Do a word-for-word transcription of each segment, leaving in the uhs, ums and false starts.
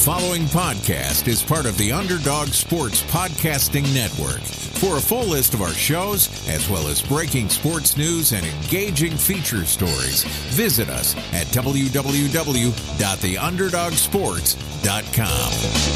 following podcast is part of the Underdog Sports Podcasting Network. For a full list of our shows, as well as breaking sports news and engaging feature stories, visit us at w w w dot the underdog sports dot com.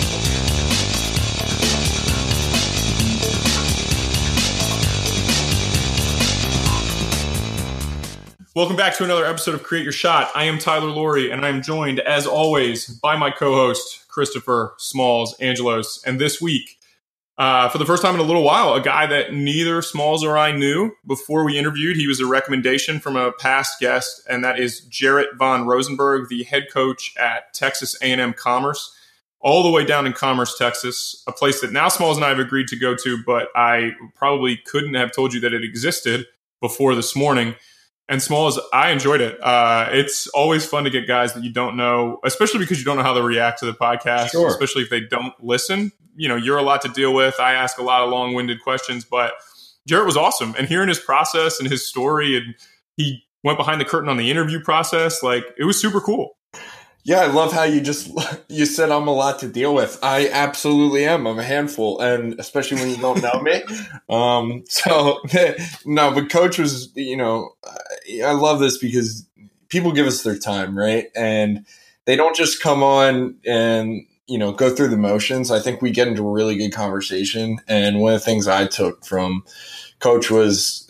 Welcome back to another episode of Create Your Shot. I am Tyler Laurie, and I am joined, as always, by my co-host, Christopher Smalls Angelos. And this week, uh, for the first time in a little while, a guy that neither Smalls or I knew before we interviewed. He was a recommendation from a past guest, and that is Jarrett Von Rosenberg, the head coach at Texas A and M Commerce, all the way down in Commerce, Texas, a place that now Smalls and I have agreed to go to, but I probably couldn't have told you that it existed before this morning. And Smalls, I enjoyed it. Uh, it's always fun to get guys that you don't know, especially because you don't know how they react to the podcast, Sure. Especially if they don't listen. You know, you're a lot to deal with. I ask a lot of long-winded questions, but Jarrett was awesome. And hearing his process and his story, and he went behind the curtain on the interview process, like, it was super cool. Yeah, I love how you just, you said I'm a lot to deal with. I absolutely am. I'm a handful, and especially when you don't know me. Um, so, no, but Coach was, you know, I love this because people give us their time, right? And they don't just come on and, you know, go through the motions. I think we get into a really good conversation. And one of the things I took from Coach was,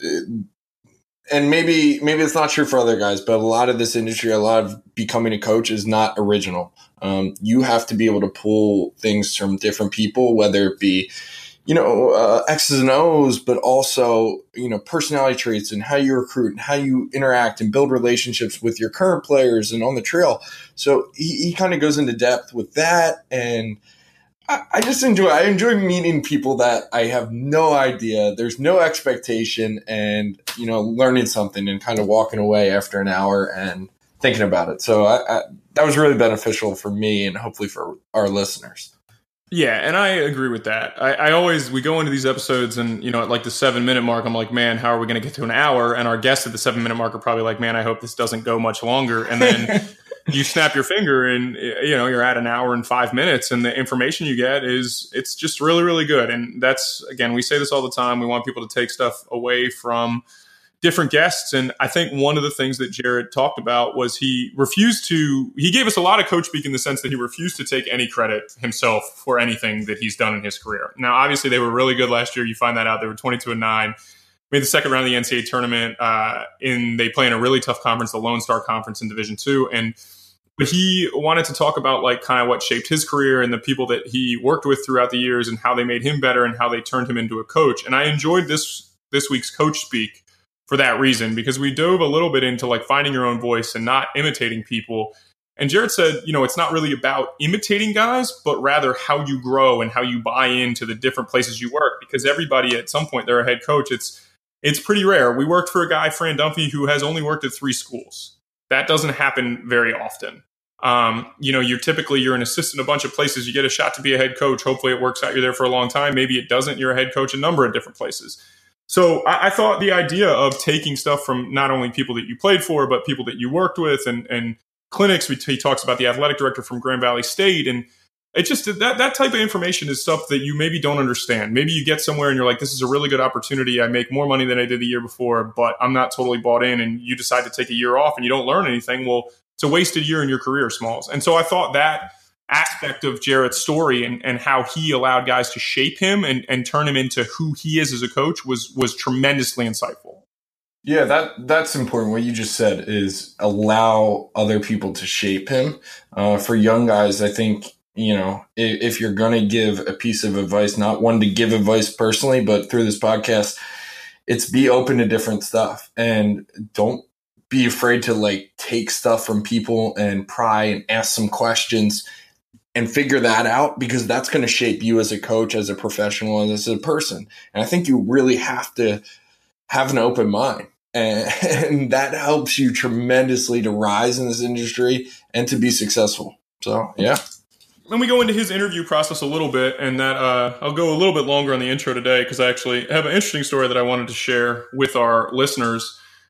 and maybe maybe it's not true for other guys, but a lot of this industry, a lot of becoming a coach is not original. Um, you have to be able to pull things from different people, whether it be, you know, uh, X's and O's, but also, you know, personality traits and how you recruit and how you interact and build relationships with your current players and on the trail. So he, he kind of goes into depth with that. And I, I just enjoy, I enjoy meeting people that I have no idea. There's no expectation, and, you know, learning something and kind of walking away after an hour and thinking about it. So I, I, that was really beneficial for me and hopefully for our listeners. Yeah, and I agree with that. I, I always, we go into these episodes and, you know, at like the seven minute mark, I'm like, man, how are we going to get to an hour? And our guests at the seven minute mark are probably like, man, I hope this doesn't go much longer. And then you snap your finger and, you know, you're at an hour and five minutes and the information you get is, it's just really, really good. And that's, again, we say this all the time. We want people to take stuff away from different guests. And I think one of the things that Jarrett talked about was he refused to, he gave us a lot of coach speak in the sense that he refused to take any credit himself for anything that he's done in his career. Now, obviously they were really good last year. You find that out. They were twenty-two and nine, made the second round of the N C double A tournament. Uh, in they play in a really tough conference, the Lone Star Conference in Division Two. And but he wanted to talk about like kind of what shaped his career and the people that he worked with throughout the years and how they made him better and how they turned him into a coach. And I enjoyed this this week's coach speak for that reason, because we dove a little bit into like finding your own voice and not imitating people. And Jarrett said, you know, it's not really about imitating guys, but rather how you grow and how you buy into the different places you work, because everybody at some point they're a head coach. It's, it's pretty rare. We worked for a guy, Fran Dunphy, who has only worked at three schools. That doesn't happen very often. Um, you know, you're typically, you're an assistant a bunch of places. You get a shot to be a head coach. Hopefully it works out. You're there for a long time. Maybe it doesn't. You're a head coach a number of different places. So I, I thought the idea of taking stuff from not only people that you played for, but people that you worked with and, and clinics, we, he talks about the athletic director from Grand Valley State. And it just, that, that type of information is stuff that you maybe don't understand. Maybe you get somewhere and you're like, this is a really good opportunity. I make more money than I did the year before, but I'm not totally bought in. And you decide to take a year off and you don't learn anything. Well, it's a wasted year in your career, Smalls. And so I thought that aspect of Jarrett's story and, and how he allowed guys to shape him and, and turn him into who he is as a coach was was tremendously insightful. Yeah, that that's important. What you just said is allow other people to shape him. Uh, for young guys, I think, you know, if, if you're going to give a piece of advice, not one to give advice personally, but through this podcast, it's be open to different stuff and don't be afraid to like take stuff from people and pry and ask some questions and figure that out, because that's going to shape you as a coach, as a professional, and as a person. And I think you really have to have an open mind. And, and that helps you tremendously to rise in this industry and to be successful. So, yeah. Then we go into his interview process a little bit, and that uh, I'll go a little bit longer on the intro today because I actually have an interesting story that I wanted to share with our listeners.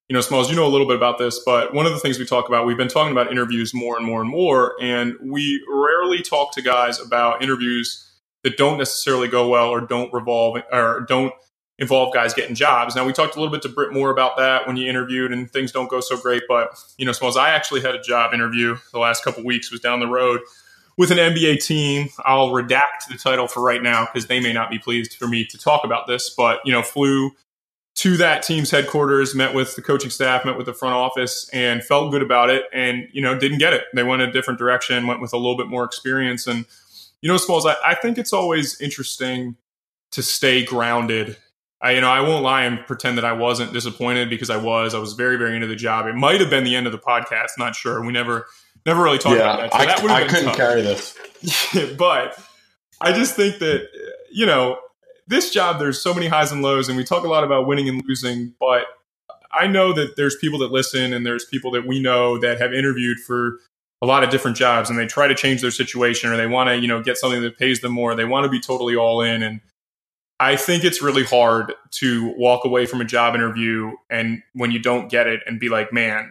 you know, Smalls, you know a little bit about this, but one of the things we talk about, we've been talking about interviews more and more and more, and we rarely talk to guys about interviews that don't necessarily go well or don't revolve or don't involve guys getting jobs. Now, we talked a little bit to Britt Moore about that when you interviewed and things don't go so great, but, you know, Smalls, I actually had a job interview the last couple of weeks, was down the road with an N B A team. I'll redact the title for right now because they may not be pleased for me to talk about this, but, you know, flew to that team's headquarters, met with the coaching staff, met with the front office, and felt good about it, and, you know, didn't get it. They went a different direction, went with a little bit more experience. And, you know, Smalls, I, I think it's always interesting to stay grounded. I, you know, I won't lie and pretend that I wasn't disappointed, because I was. I was very, very into the job. It might have been the end of the podcast. Not sure. We never, never really talked yeah, about that. So I, that would have I been couldn't tough. carry this. But I just think that, you know, this job, there's so many highs and lows, and we talk a lot about winning and losing. But I know that there's people that listen, and there's people that we know that have interviewed for a lot of different jobs, and they try to change their situation, or they want to, you know, get something that pays them more. They want to be totally all in. And I think it's really hard to walk away from a job interview and when you don't get it and be like, man,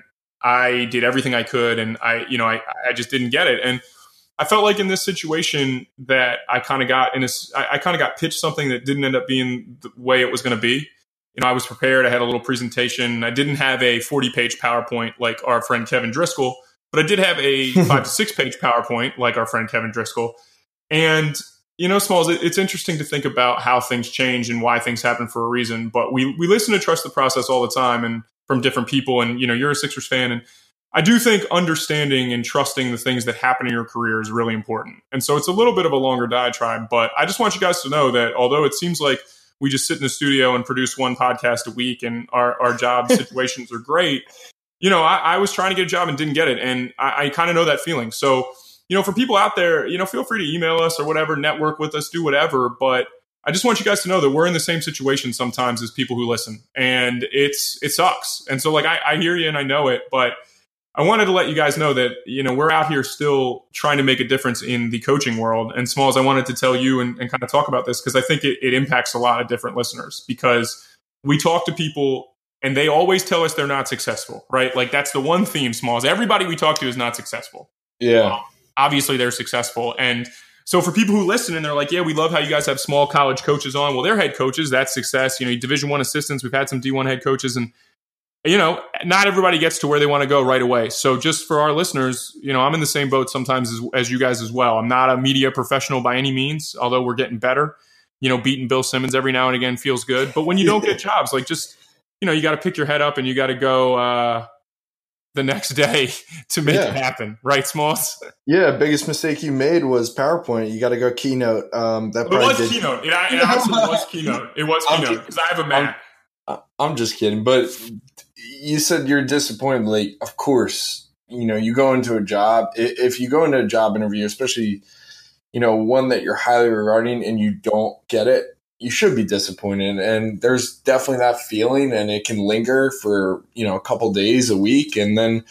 I did everything I could, and I, you know, I, I just didn't get it. And I felt like in this situation that I kind of got in a, I, I kind of got pitched something that didn't end up being the way it was going to be. You know, I was prepared. I had a little presentation. I didn't have a forty page PowerPoint like our friend Kevin Driscoll, but I did have a five to six page PowerPoint like our friend Kevin Driscoll. And, you know, Smalls, it's interesting to think about how things change and why things happen for a reason. But we we listen to Trust the Process all the time, and from different people. And, you know, you're a Sixers fan. And I do think understanding and trusting the things that happen in your career is really important. And so it's a little bit of a longer diatribe. But I just want you guys to know that although it seems like we just sit in the studio and produce one podcast a week and our, our job situations are great, you know, I, I was trying to get a job and didn't get it. And I, I kind of know that feeling. So, you know, for people out there, you know, feel free to email us or whatever, network with us, do whatever. But I just want you guys to know that we're in the same situation sometimes as people who listen, and it's, it sucks. And so like, I, I hear you and I know it, but I wanted to let you guys know that, you know, we're out here still trying to make a difference in the coaching world. And Smalls, I wanted to tell you and, and kind of talk about this because I think it, it impacts a lot of different listeners, because we talk to people and they always tell us they're not successful, right? Like that's the one theme, Smalls. Everybody we talk to is not successful. Yeah. Obviously they're successful. And so for people who listen and they're like, yeah, we love how you guys have small college coaches on. Well, they're head coaches. That's success. You know, Division One assistants. We've had some D one head coaches, and, you know, not everybody gets to where they want to go right away. So just for our listeners, you know, I'm in the same boat sometimes as, as you guys as well. I'm not a media professional by any means, although we're getting better. You know, beating Bill Simmons every now and again feels good. But when you don't get jobs, like just, you know, you got to pick your head up and you got to go uh, the next day to make Yeah. it happen. Right, Smalls? Yeah, biggest mistake you made was PowerPoint. You got to go Keynote. Um, that It probably was did. Keynote. It, it honestly was Keynote. It was I'm Keynote because I have a Mac. I'm, I'm just kidding. But you said you're disappointed. Like, of course, you know, you go into a job. i- If you go into a job interview, especially, you know, one that you're highly regarding and you don't get it, you should be disappointed. And there's definitely that feeling, and it can linger for, you know, a couple days, a week. And then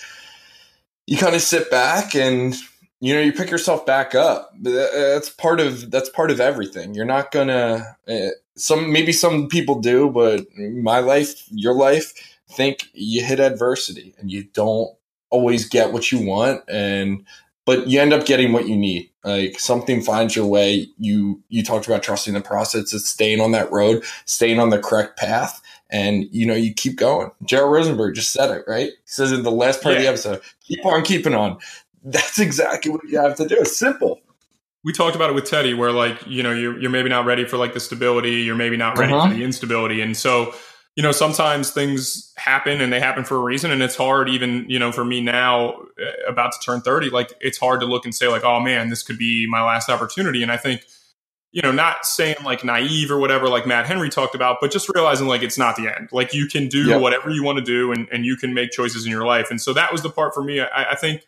you kind of sit back and, you know, you pick yourself back up. That's part of, that's part of everything. You're not gonna, uh, some, maybe some people do, but my life, your life, think you hit adversity and you don't always get what you want. And, but you end up getting what you need. Like something finds your way. You, you talked about trusting the process. It's staying on that road, staying on the correct path. And, you know, you keep going. Gerald Rosenberg just said it, right? He says in the last part Yeah. of the episode, keep on keeping on. That's exactly what you have to do. It's simple. We talked about it with Teddy, where like, you know, you're, you're maybe not ready for like the stability. You're maybe not ready Uh-huh. for the instability. And so, you know, sometimes things happen and they happen for a reason. And it's hard even, you know, for me now uh, about to turn thirty, like it's hard to look and say like, oh man, this could be my last opportunity. And I think, you know, not saying like naive or whatever, like Matt Henry talked about, but just realizing like it's not the end. Like you can do Yep. whatever you want to do and, and you can make choices in your life. And so that was the part for me. I, I think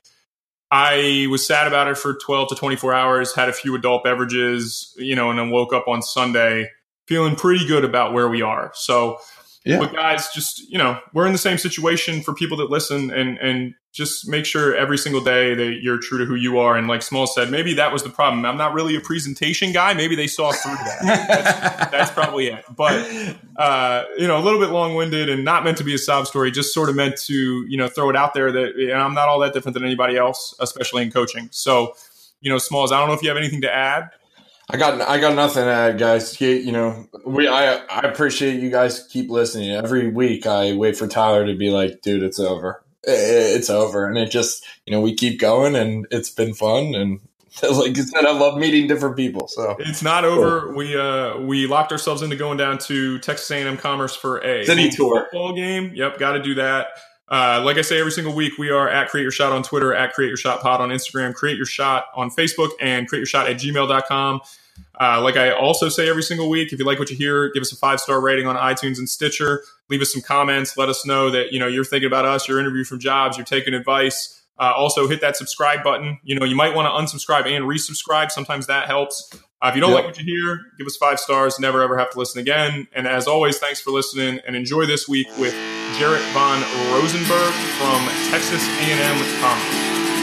I was sad about it for twelve to twenty-four hours, had a few adult beverages, you know, and then woke up on Sunday feeling pretty good about where we are. So, Yeah. but guys, just, you know, we're in the same situation for people that listen, and, and just make sure every single day that you're true to who you are. And like Small said, maybe that was the problem. I'm not really a presentation guy. Maybe they saw through that. That's, that's probably it. But, uh, you know, a little bit long-winded and not meant to be a sob story, just sort of meant to, you know, throw it out there that you know, I'm not all that different than anybody else, especially in coaching. So, you know, Smalls, I don't know if you have anything to add. I got I got nothing to add, guys. You know, we I I appreciate you guys keep listening. Every week I wait for Tyler to be like, dude, it's over. It's over. And it just, you know, we keep going and it's been fun. And like I said, I love meeting different people. So it's not over. We uh we locked ourselves into going down to Texas A and M Commerce for a city tour football game. Yep, got to do that. Uh, like I say every single week, we are at Create Your Shot on Twitter, at Create Your Shot Pod on Instagram, Create Your Shot on Facebook, and create your shot at gmail dot com. Uh, like I also say every single week, if you like what you hear, give us a five-star rating on iTunes and Stitcher. Leave us some comments. Let us know that, you know, you're thinking about us, you're interviewing from jobs, you're taking advice. Uh, also, hit that subscribe button. You know, you might want to unsubscribe and resubscribe. Sometimes that helps. Uh, if you don't yep. like what you hear, give us five stars. Never, ever have to listen again. And as always, thanks for listening and enjoy this week with Jarrett Von Rosenberg from Texas A and M Commerce.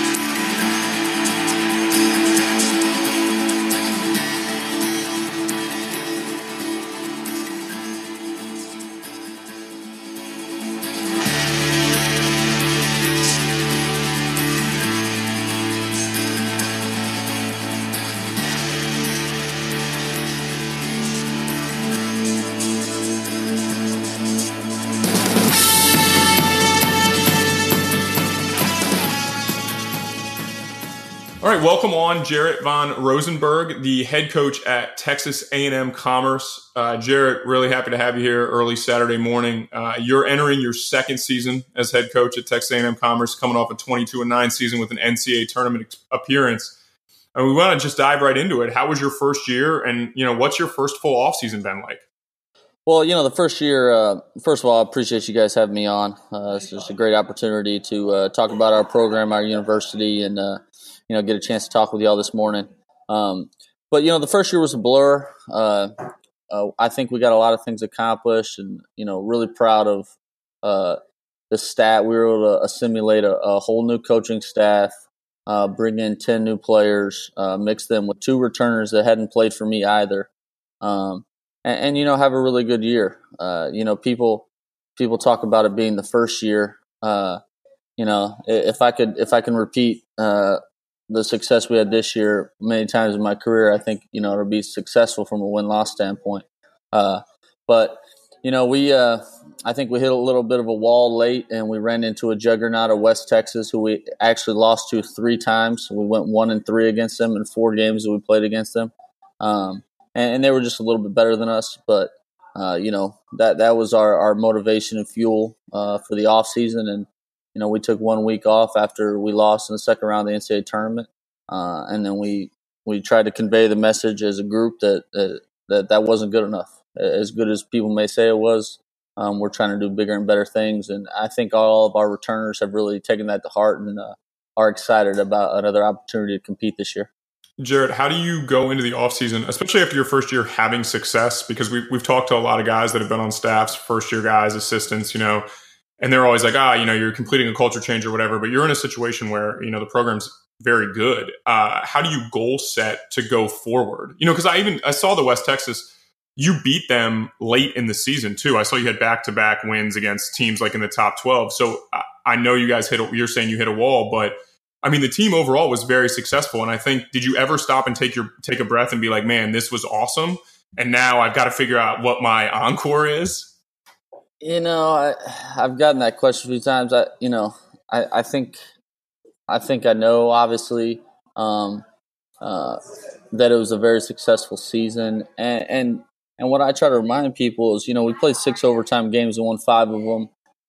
All right, welcome on Jarrett Von Rosenberg, the head coach at Texas A and M Commerce. Uh, Jarrett, really happy to have you here early Saturday morning. Uh, you're entering your second season as head coach at Texas A and M Commerce, coming off a twenty-two and nine season with an N C double A tournament appearance. And we want to just dive right into it. How was your first year, and you know, what's your first full offseason been like? Well, you know, the first year, uh, first of all, I appreciate you guys having me on. Uh, it's just a great opportunity to uh, talk about our program, our university, and uh, you know, get a chance to talk with y'all this morning. Um, but, you know, the first year was a blur. Uh, uh, I think we got a lot of things accomplished and, you know, really proud of uh, the stat. We were able to assimilate a, a whole new coaching staff, uh, bring in ten new players, uh, mix them with two returners that hadn't played for me either. Um, and, and, you know, have a really good year. Uh, you know, people people talk about it being the first year. Uh, you know, if I could, if I can repeat uh, the success we had this year many times in my career, I think, you know, it'll be successful from a win-loss standpoint. Uh, but, you know, we, uh, I think we hit a little bit of a wall late and we ran into a juggernaut of West Texas who we actually lost to three times. We went one and three against them in four games that we played against them. Um, and, and they were just a little bit better than us. But, uh, you know, that, that was our, our motivation and fuel uh, for the off season. And, you know, we took one week off after we lost in the second round of the N C double A tournament. Uh, and then we, we tried to convey the message as a group that, that that that wasn't good enough. As good as people may say it was, um, we're trying to do bigger and better things. And I think all of our returners have really taken that to heart and uh, are excited about another opportunity to compete this year. Jarrett, how do you go into the offseason, especially after your first year having success? Because we, we've talked to a lot of guys that have been on staffs, first-year guys, assistants, you know, and they're always like, ah, you know, you're completing a culture change or whatever, but you're in a situation where, you know, the program's very good. Uh, how do you goal set to go forward? You know, because I even I saw the West Texas, you beat them late in the season too. I saw you had back-to-back wins against teams like in the top twelve. So I, I know you guys hit, a, you're saying you hit a wall, but I mean, the team overall was very successful. And I think, did you ever stop and take your take a breath and be like, man, this was awesome, and now I've got to figure out what my encore is? You know, I, I've gotten that question a few times. I, you know, I, I think, I think I know, obviously, um, uh, that it was a very successful season. And, and, and what I try to remind people is, you know, we played six overtime games and won five of them.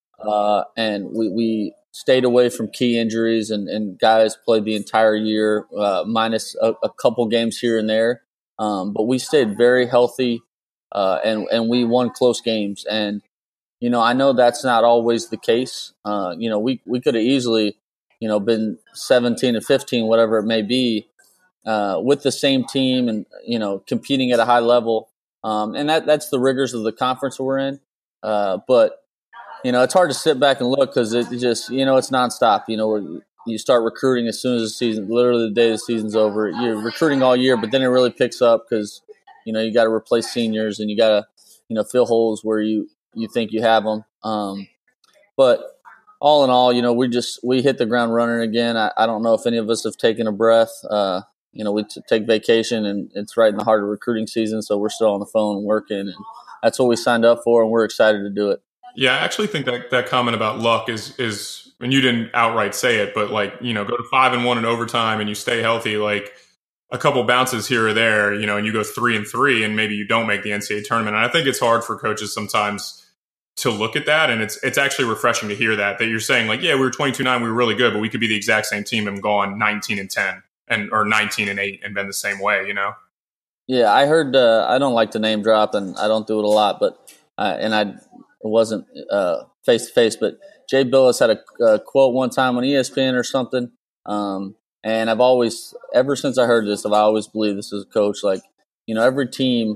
Uh, and we, we stayed away from key injuries and, and guys played the entire year, uh, minus a, a couple games here and there. Um, but we stayed very healthy, uh, and, and we won close games. And, you know, I know that's not always the case. Uh, you know, we, we could have easily, you know, been seventeen and fifteen, whatever it may be, uh, with the same team and, you know, competing at a high level. Um, and that that's the rigors of the conference we're in. Uh, but, you know, it's hard to sit back and look because it just, you know, it's nonstop. You know, where you start recruiting as soon as the season, literally the day the season's over. You're recruiting all year, but then it really picks up because, you know, you got to replace seniors and you got to, you know, fill holes where you, you think you have them. Um, but all in all, you know, we just, we hit the ground running again. I, I don't know if any of us have taken a breath. Uh, you know, we t- take vacation and it's right in the heart of recruiting season. So we're still on the phone working, and that's what we signed up for. And we're excited to do it. Yeah, I actually think that that comment about luck is is and you didn't outright say it, but like, you know, go to five and one in overtime and you stay healthy, like a couple bounces here or there, you know, and you go three and three and maybe you don't make the N C double A tournament. And I think it's hard for coaches sometimes to look at that, and it's it's actually refreshing to hear that that you're saying like, yeah, we were twenty-two nine, we were really good, but we could be the exact same team and gone nineteen and ten and or nineteen and eight and been the same way, you know. Yeah, I heard. Uh, I don't like to name drop, and I don't do it a lot, but uh, and I. It wasn't face to face, but Jay Billis had a, a quote one time on E S P N or something. Um, and I've always, ever since I heard this, I've always believed this as a coach. Like, you know, every team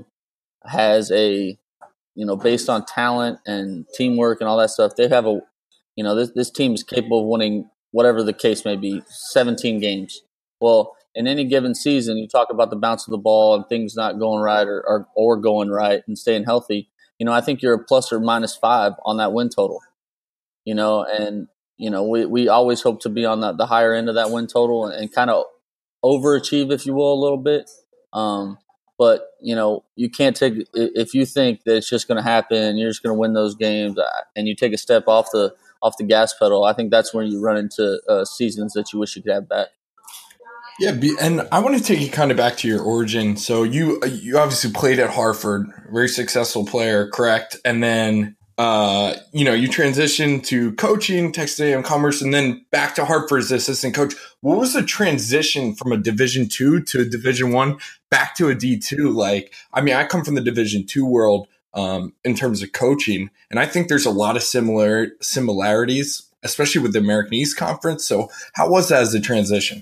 has a, you know, based on talent and teamwork and all that stuff, they have a, you know, this, this team is capable of winning whatever the case may be, seventeen games. Well, in any given season, you talk about the bounce of the ball and things not going right or, or, or going right and staying healthy. You know, I think you're a plus or minus five on that win total, you know, and, you know, we, we always hope to be on the, the higher end of that win total and, and kind of overachieve, if you will, a little bit. Um, but, you know, you can't take – if you think that it's just going to happen, you're just going to win those games and you take a step off the off the gas pedal, I think that's when you run into uh, seasons that you wish you could have back. Yeah, and I want to take you kind of back to your origin. So you you obviously played at Hartford, very successful player, correct? And then uh, you know you transitioned to coaching, Texas A and M Commerce, and then back to Hartford as assistant coach. What was the transition from a Division two to a Division one back to a D two like? I mean, I come from the Division two world um, in terms of coaching, and I think there's a lot of similar similarities, especially with the American East Conference. So how was that as a transition?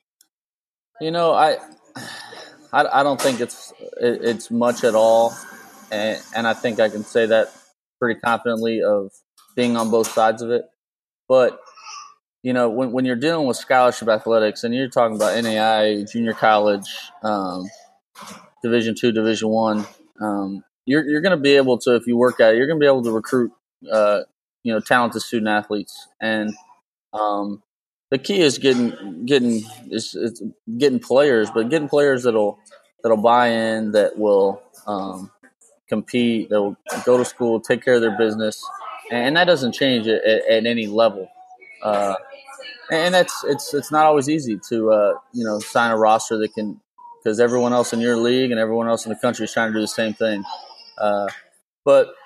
You know, I, I, I don't think it's it, it's much at all, and, and I think I can say that pretty confidently of being on both sides of it. But you know, when when you're dealing with scholarship athletics, and you're talking about N A I A, junior college, um, Division two, Division one, um, you're you're going to be able to, if you work at it, you're going to be able to recruit, uh, you know, talented student athletes, and um, the key is getting getting is, is getting players, but getting players that'll that'll buy in, that will um, compete, that will go to school, take care of their business, and that doesn't change at, at, at any level. Uh, and that's it's it's not always easy to uh, you know sign a roster that can, because everyone else in your league and everyone else in the country is trying to do the same thing. Uh, but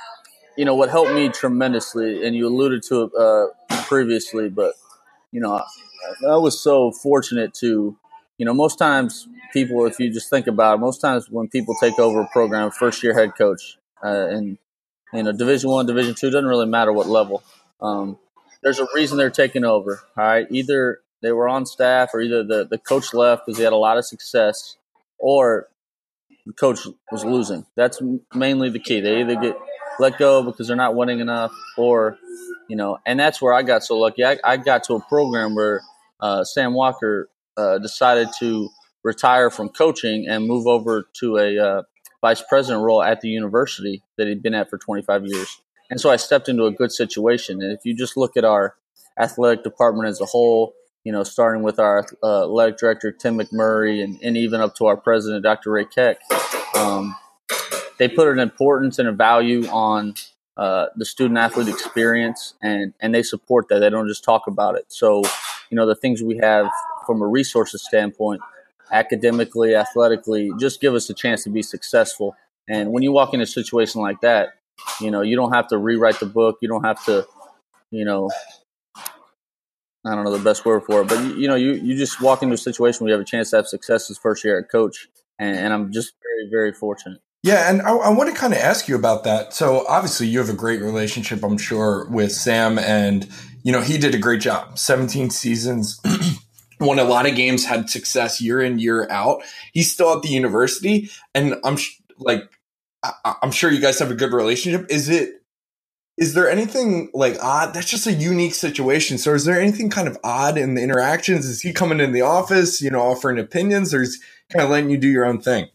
you know what helped me tremendously, and you alluded to it uh, previously, but. You know, I, I was so fortunate to, you know, most times people, if you just think about it, most times when people take over a program, first year head coach, uh, and, you know, Division One, Division Two, doesn't really matter what level. Um, there's a reason they're taking over. All right. Either they were on staff, or either the, the coach left because he had a lot of success, or the coach was losing. That's mainly the key. They either get let go because they're not winning enough, or, you know, and that's where I got so lucky. I, I got to a program where uh, Sam Walker uh, decided to retire from coaching and move over to a uh, vice president role at the university that he'd been at for twenty-five years. And so I stepped into a good situation. And if you just look at our athletic department as a whole, you know, starting with our uh, athletic director, Tim McMurray, and, and even up to our president, Doctor Ray Keck, um, they put an importance and a value on uh, the student-athlete experience, and, and they support that. They don't just talk about it. So, you know, the things we have from a resources standpoint, academically, athletically, just give us a chance to be successful. And when you walk in a situation like that, you know, you don't have to rewrite the book. You don't have to, you know, I don't know the best word for it, but, you, you know, you, you just walk into a situation where you have a chance to have success as first year at coach. And, and I'm just very, very fortunate. Yeah, and I, I want to kind of ask you about that. So obviously you have a great relationship, I'm sure, with Sam, and, you know, he did a great job. seventeen seasons, won a lot of games, had success year in, year out. He's still at the university, and I'm sh- like, I- I'm sure you guys have a good relationship. Is it is there anything like odd? That's just a unique situation. So is there anything kind of odd in the interactions? Is he coming in the office, you know, offering opinions, or is he kind of letting you do your own thing?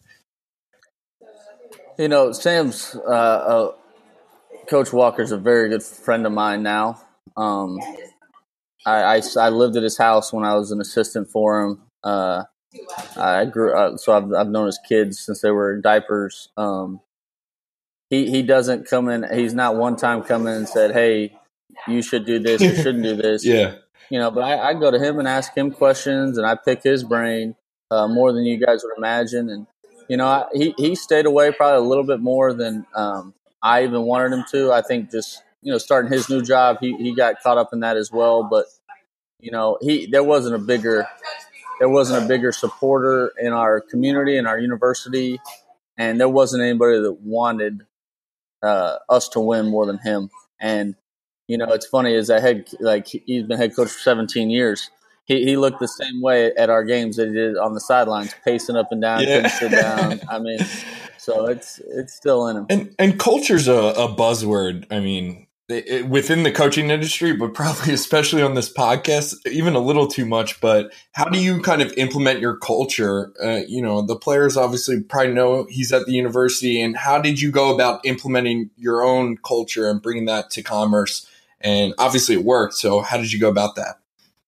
You know, Sam's, uh, uh, Coach Walker's a very good friend of mine now. Um, I, I, I lived at his house when I was an assistant for him. Uh, I grew up, so I've, I've known his kids since they were in diapers. Um, he, he doesn't come in. He's not one time come in and said, "Hey, you should do this, you shouldn't do this." Yeah. You know, but I, I go to him and ask him questions, and I pick his brain uh, more than you guys would imagine. And, you know, I, he, he stayed away probably a little bit more than um, I even wanted him to. I think just, you know, starting his new job, he, he got caught up in that as well. But, you know, he there wasn't a bigger there wasn't a bigger supporter in our community, in our university, and there wasn't anybody that wanted uh, us to win more than him. And, you know, it's funny is that head like he's been head coach for seventeen years. He he looked the same way at our games that he did on the sidelines, pacing up and down, Yeah. couldn't sit down. I mean, so it's it's still in him. And and culture's a, a buzzword. I mean, it, it, within the coaching industry, but probably especially on this podcast, even a little too much. But how do you kind of implement your culture? Uh, you know, the players obviously probably know he's at the university. And how did you go about implementing your own culture and bringing that to Commerce? And obviously it worked. So how did you go about that?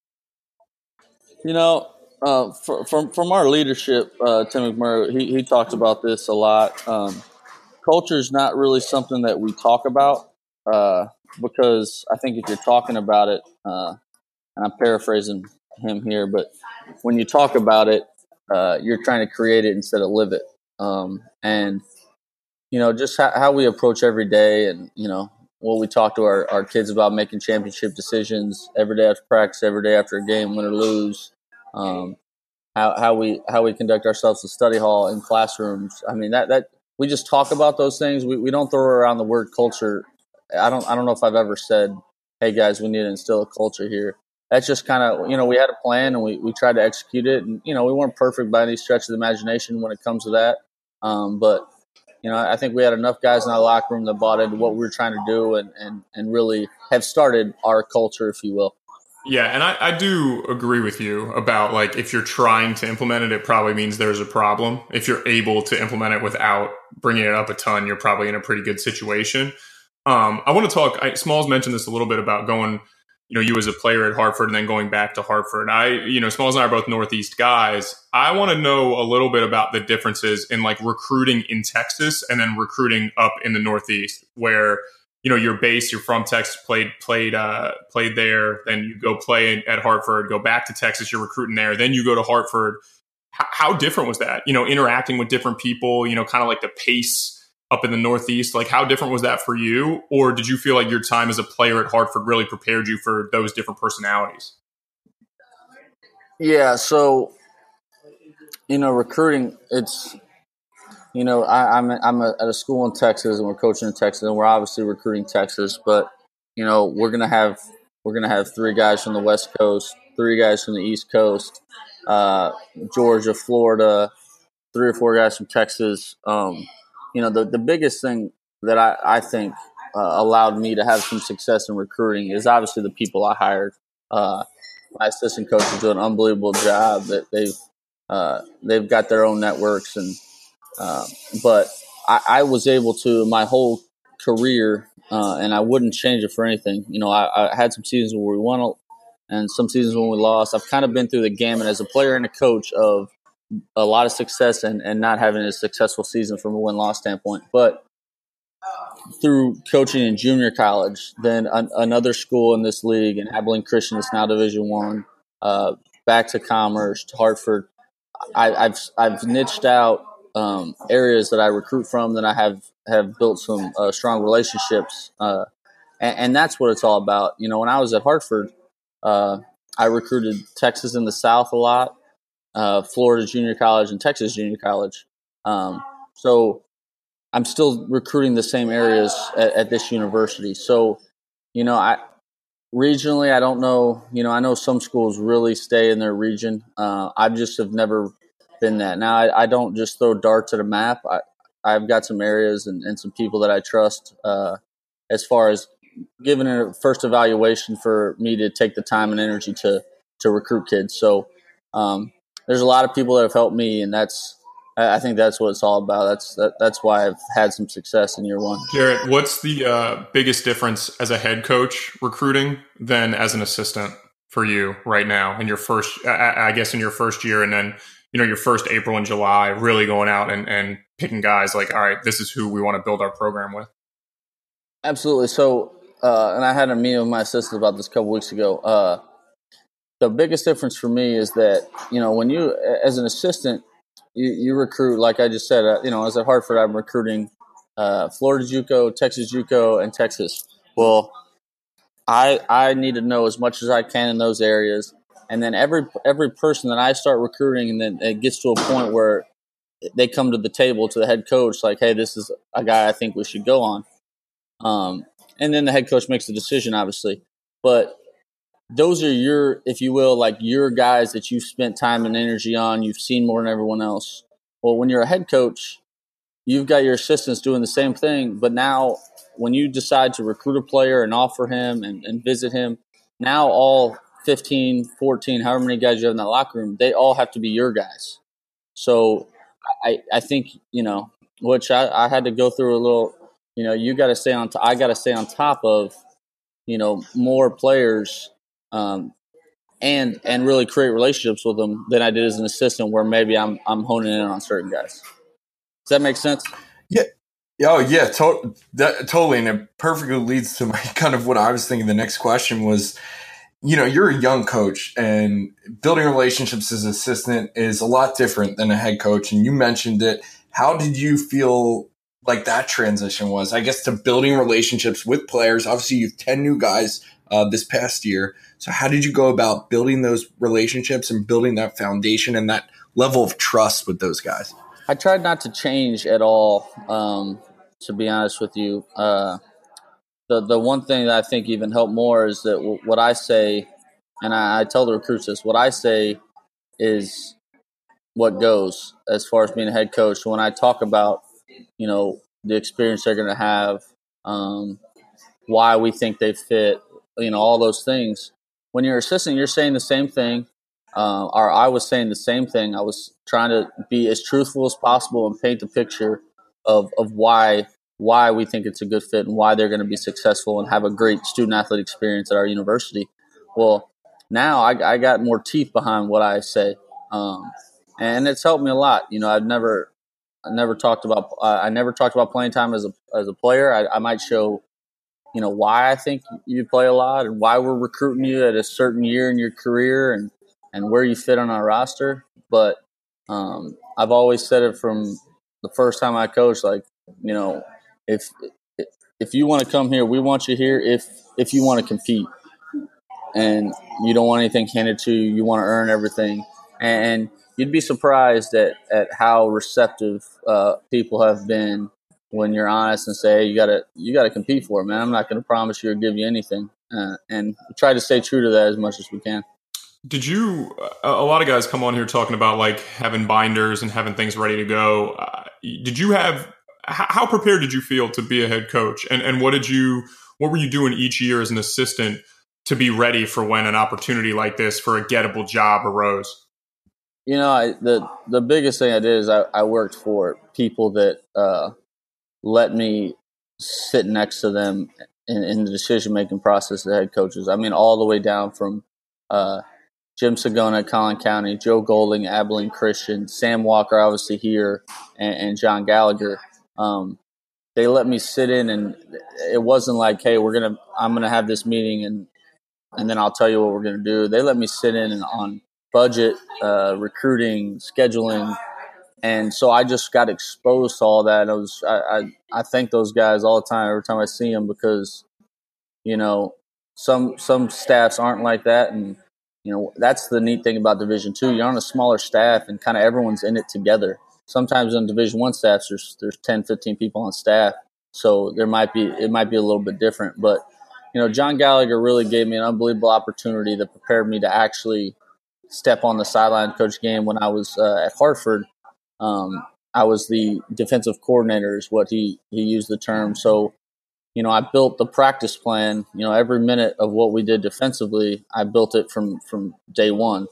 You know, uh, for, from from our leadership, uh, Tim McMurray, he, he talks about this a lot. Um, culture is not really something that we talk about uh, because I think if you're talking about it, uh, and I'm paraphrasing him here, but when you talk about it, uh, you're trying to create it instead of live it. Um, and, you know, just how, how we approach every day and, you know, what we talk to our, our kids about making championship decisions every day after practice, every day after a game, win or lose. Um, how, how we how we conduct ourselves in study hall, in classrooms. I mean, that that we just talk about those things. We we don't throw around the word culture. I don't I don't know if I've ever said, "Hey guys, we need to instill a culture here." That's just kind of, you know, we had a plan and we we tried to execute it. And, you know, we weren't perfect by any stretch of the imagination when it comes to that. Um, but you know, I think we had enough guys in our locker room that bought into what we were trying to do and, and, and really have started our culture, if you will. Yeah, and I, I do agree with you about, like, if you're trying to implement it, it probably means there's a problem. If you're able to implement it without bringing it up a ton, you're probably in a pretty good situation. Um, I want to talk, I, Smalls mentioned this a little bit about going, you know, you as a player at Hartford and then going back to Hartford. I, you know, Smalls and I are both Northeast guys. I want to know a little bit about the differences in, like, recruiting in Texas and then recruiting up in the Northeast, where, you know, you're based, you're from Texas, played, played, uh, played there, then you go play at Hartford, go back to Texas, you're recruiting there, then you go to Hartford. H- how different was that? You know, interacting with different people, you know, kind of like the pace up in the Northeast, like how different was that for you? Or did you feel like your time as a player at Hartford really prepared you for those different personalities? Yeah. So, you know, recruiting, it's, you know, I, I'm, I'm a, at a school in Texas and we're coaching in Texas and we're obviously recruiting Texas, but, you know, we're going to have, we're going to have three guys from the West Coast, three guys from the East Coast, uh, Georgia, Florida, three or four guys from Texas. Um, you know, the, the biggest thing that I, I think uh, allowed me to have some success in recruiting is obviously the people I hired. Uh, my assistant coaches do an unbelievable job. That they've uh, they've got their own networks, and uh, but I, I was able to my whole career, uh, and I wouldn't change it for anything. You know, I, I had some seasons where we won, and some seasons when we lost. I've kind of been through the gamut as a player and a coach of a lot of success and, and not having a successful season from a win-loss standpoint. But through coaching in junior college, then an, another school in this league, in Abilene Christian, that's now Division One, uh, back to Commerce, to Hartford, I, I've I've niched out um, areas that I recruit from. That I have have built some uh, strong relationships, uh, and, and that's what it's all about. You know, when I was at Hartford, uh, I recruited Texas in the South a lot. Uh, Florida Junior College and Texas Junior College. Um, so I'm still recruiting the same areas at, at this university. So, you know, I regionally, I don't know, you know, I know some schools really stay in their region. Uh, I just have never been that. Now, I, I don't just throw darts at a map. I, I've got some areas and, and some people that I trust uh, as far as given a first evaluation for me to take the time and energy to to recruit kids. So um, there's a lot of people that have helped me, and that's I think that's what it's all about. That's that, that's why I've had some success in year one. Garrett, what's the uh, biggest difference as a head coach recruiting than as an assistant for you right now in your first, I, I guess in your first year, and then, you know, your first April and July, really going out and, and picking guys like, all right, this is who we want to build our program with? Absolutely. So, uh, and I had a meeting with my assistant about this a couple weeks ago. Uh, the biggest difference for me is that, you know, when you, as an assistant, you, you recruit, like I just said, uh, you know, as at Hartford, I'm recruiting uh, Florida JUCO, Texas JUCO, and Texas. Well, I I need to know as much as I can in those areas, and then every every person that I start recruiting, and then it gets to a point where they come to the table to the head coach, like, hey, this is a guy I think we should go on. Um, and then the head coach makes the decision, obviously. But those are your, if you will, like your guys that you've spent time and energy on, you've seen more than everyone else. Well, when you're a head coach, you've got your assistants doing the same thing. But now when you decide to recruit a player and offer him and, and visit him, now all fifteen, fourteen, however many guys you have in that locker room, they all have to be your guys. So I, I think, you know, which I, I had to go through a little, you know, you got to stay on, t- I got to stay on top of, you know, more players um, and and really create relationships with them than I did as an assistant, where maybe I'm I'm honing in on certain guys. Does that make sense? Yeah. Oh, yeah, to- that, totally. And it perfectly leads to my kind of what I was thinking. The next question was, you know, you're a young coach, and building relationships as an assistant is a lot different than a head coach. And you mentioned it. How did you feel like that transition was, I guess, to building relationships with players? Obviously, you have ten new guys uh, this past year. So how did you go about building those relationships and building that foundation and that level of trust with those guys? I tried not to change at all, um, to be honest with you. Uh, the the one thing that I think even helped more is that w- what I say, and I, I tell the recruits this, what I say is what goes as far as being a head coach. When I talk about, you know, the experience they're going to have, um, why we think they fit, you know, all those things. When you're assistant, you're saying the same thing. Uh, or I was saying the same thing. I was trying to be as truthful as possible and paint the picture of, of why why we think it's a good fit and why they're going to be successful and have a great student athlete experience at our university. Well, now I, I got more teeth behind what I say, um, and it's helped me a lot. You know, I've never I never talked about uh, I never talked about playing time as a as a player. I, I might show, you know, why I think you play a lot and why we're recruiting you at a certain year in your career and, and where you fit on our roster. But um, I've always said it from the first time I coached, like, you know, if if you want to come here, we want you here if if you want to compete. And you don't want anything handed to you. You want to earn everything. And you'd be surprised at, at how receptive uh, people have been when you're honest and say, hey, you gotta you gotta compete for it, man. I'm not going to promise you or give you anything, uh, and try to stay true to that as much as we can. Did you? A lot of guys come on here talking about like having binders and having things ready to go. Uh, did you have? How prepared did you feel to be a head coach, and and what did you? What were you doing each year as an assistant to be ready for when an opportunity like this for a gettable job arose? You know, I, the the biggest thing I did is I, I worked for people that uh, let me sit next to them in, in the decision-making process of head coaches. I mean, all the way down from uh, Jim Sagona at Collin County, Joe Golding, Abilene Christian, Sam Walker, obviously here, and, and John Gallagher. Um, they let me sit in, and it wasn't like, hey, we're gonna, I'm gonna have this meeting, and and then I'll tell you what we're gonna do. They let me sit in and on budget, uh, recruiting, scheduling. And so I just got exposed to all that. And I was, I, I, I thank those guys all the time, every time I see them, because, you know, some, some staffs aren't like that. And, you know, that's the neat thing about Division Two. You're on a smaller staff and kind of everyone's in it together. Sometimes on Division One staffs, there's, there's ten, fifteen people on staff. So there might be, it might be a little bit different, but, you know, John Gallagher really gave me an unbelievable opportunity that prepared me to actually step on the sideline coach game when I was uh, at Hartford. Um, I was the defensive coordinator is what he, he used the term. So, you know, I built the practice plan. You know, every minute of what we did defensively, I built it from from day one.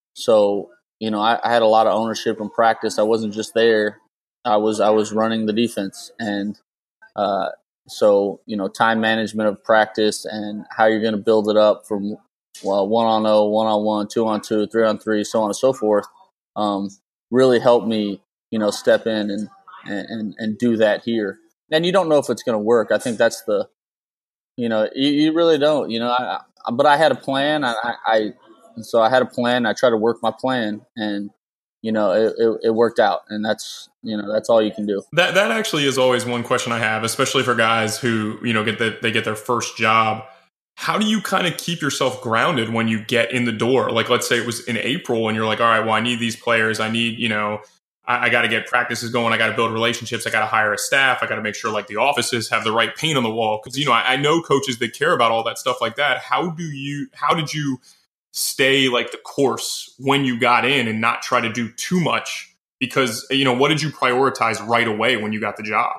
So, you know, I, I had a lot of ownership in practice. I wasn't just there. I was I was running the defense, and uh, so you know, time management of practice and how you're going to build it up from well, one on oh, one on one, two on two, three on three, so on and so forth, um, really helped me, you know, step in and and and do that here. And you don't know if it's going to work. I think that's the, you know, you, you really don't. You know, I, I, but I had a plan. I, I so I had a plan. I tried to work my plan, and you know, it, it, it worked out. And that's, you know, that's all you can do. That that actually is always one question I have, especially for guys who, you know, get the, they get their first job. How do you kind of keep yourself grounded when you get in the door? Like, let's say it was in April and you're like, all right, well, I need these players. I need, you know, I, I got to get practices going. I got to build relationships. I got to hire a staff. I got to make sure like the offices have the right paint on the wall. Cause you know, I, I know coaches that care about all that stuff like that. How do you, how did you stay like the course when you got in and not try to do too much? Because, you know, what did you prioritize right away when you got the job?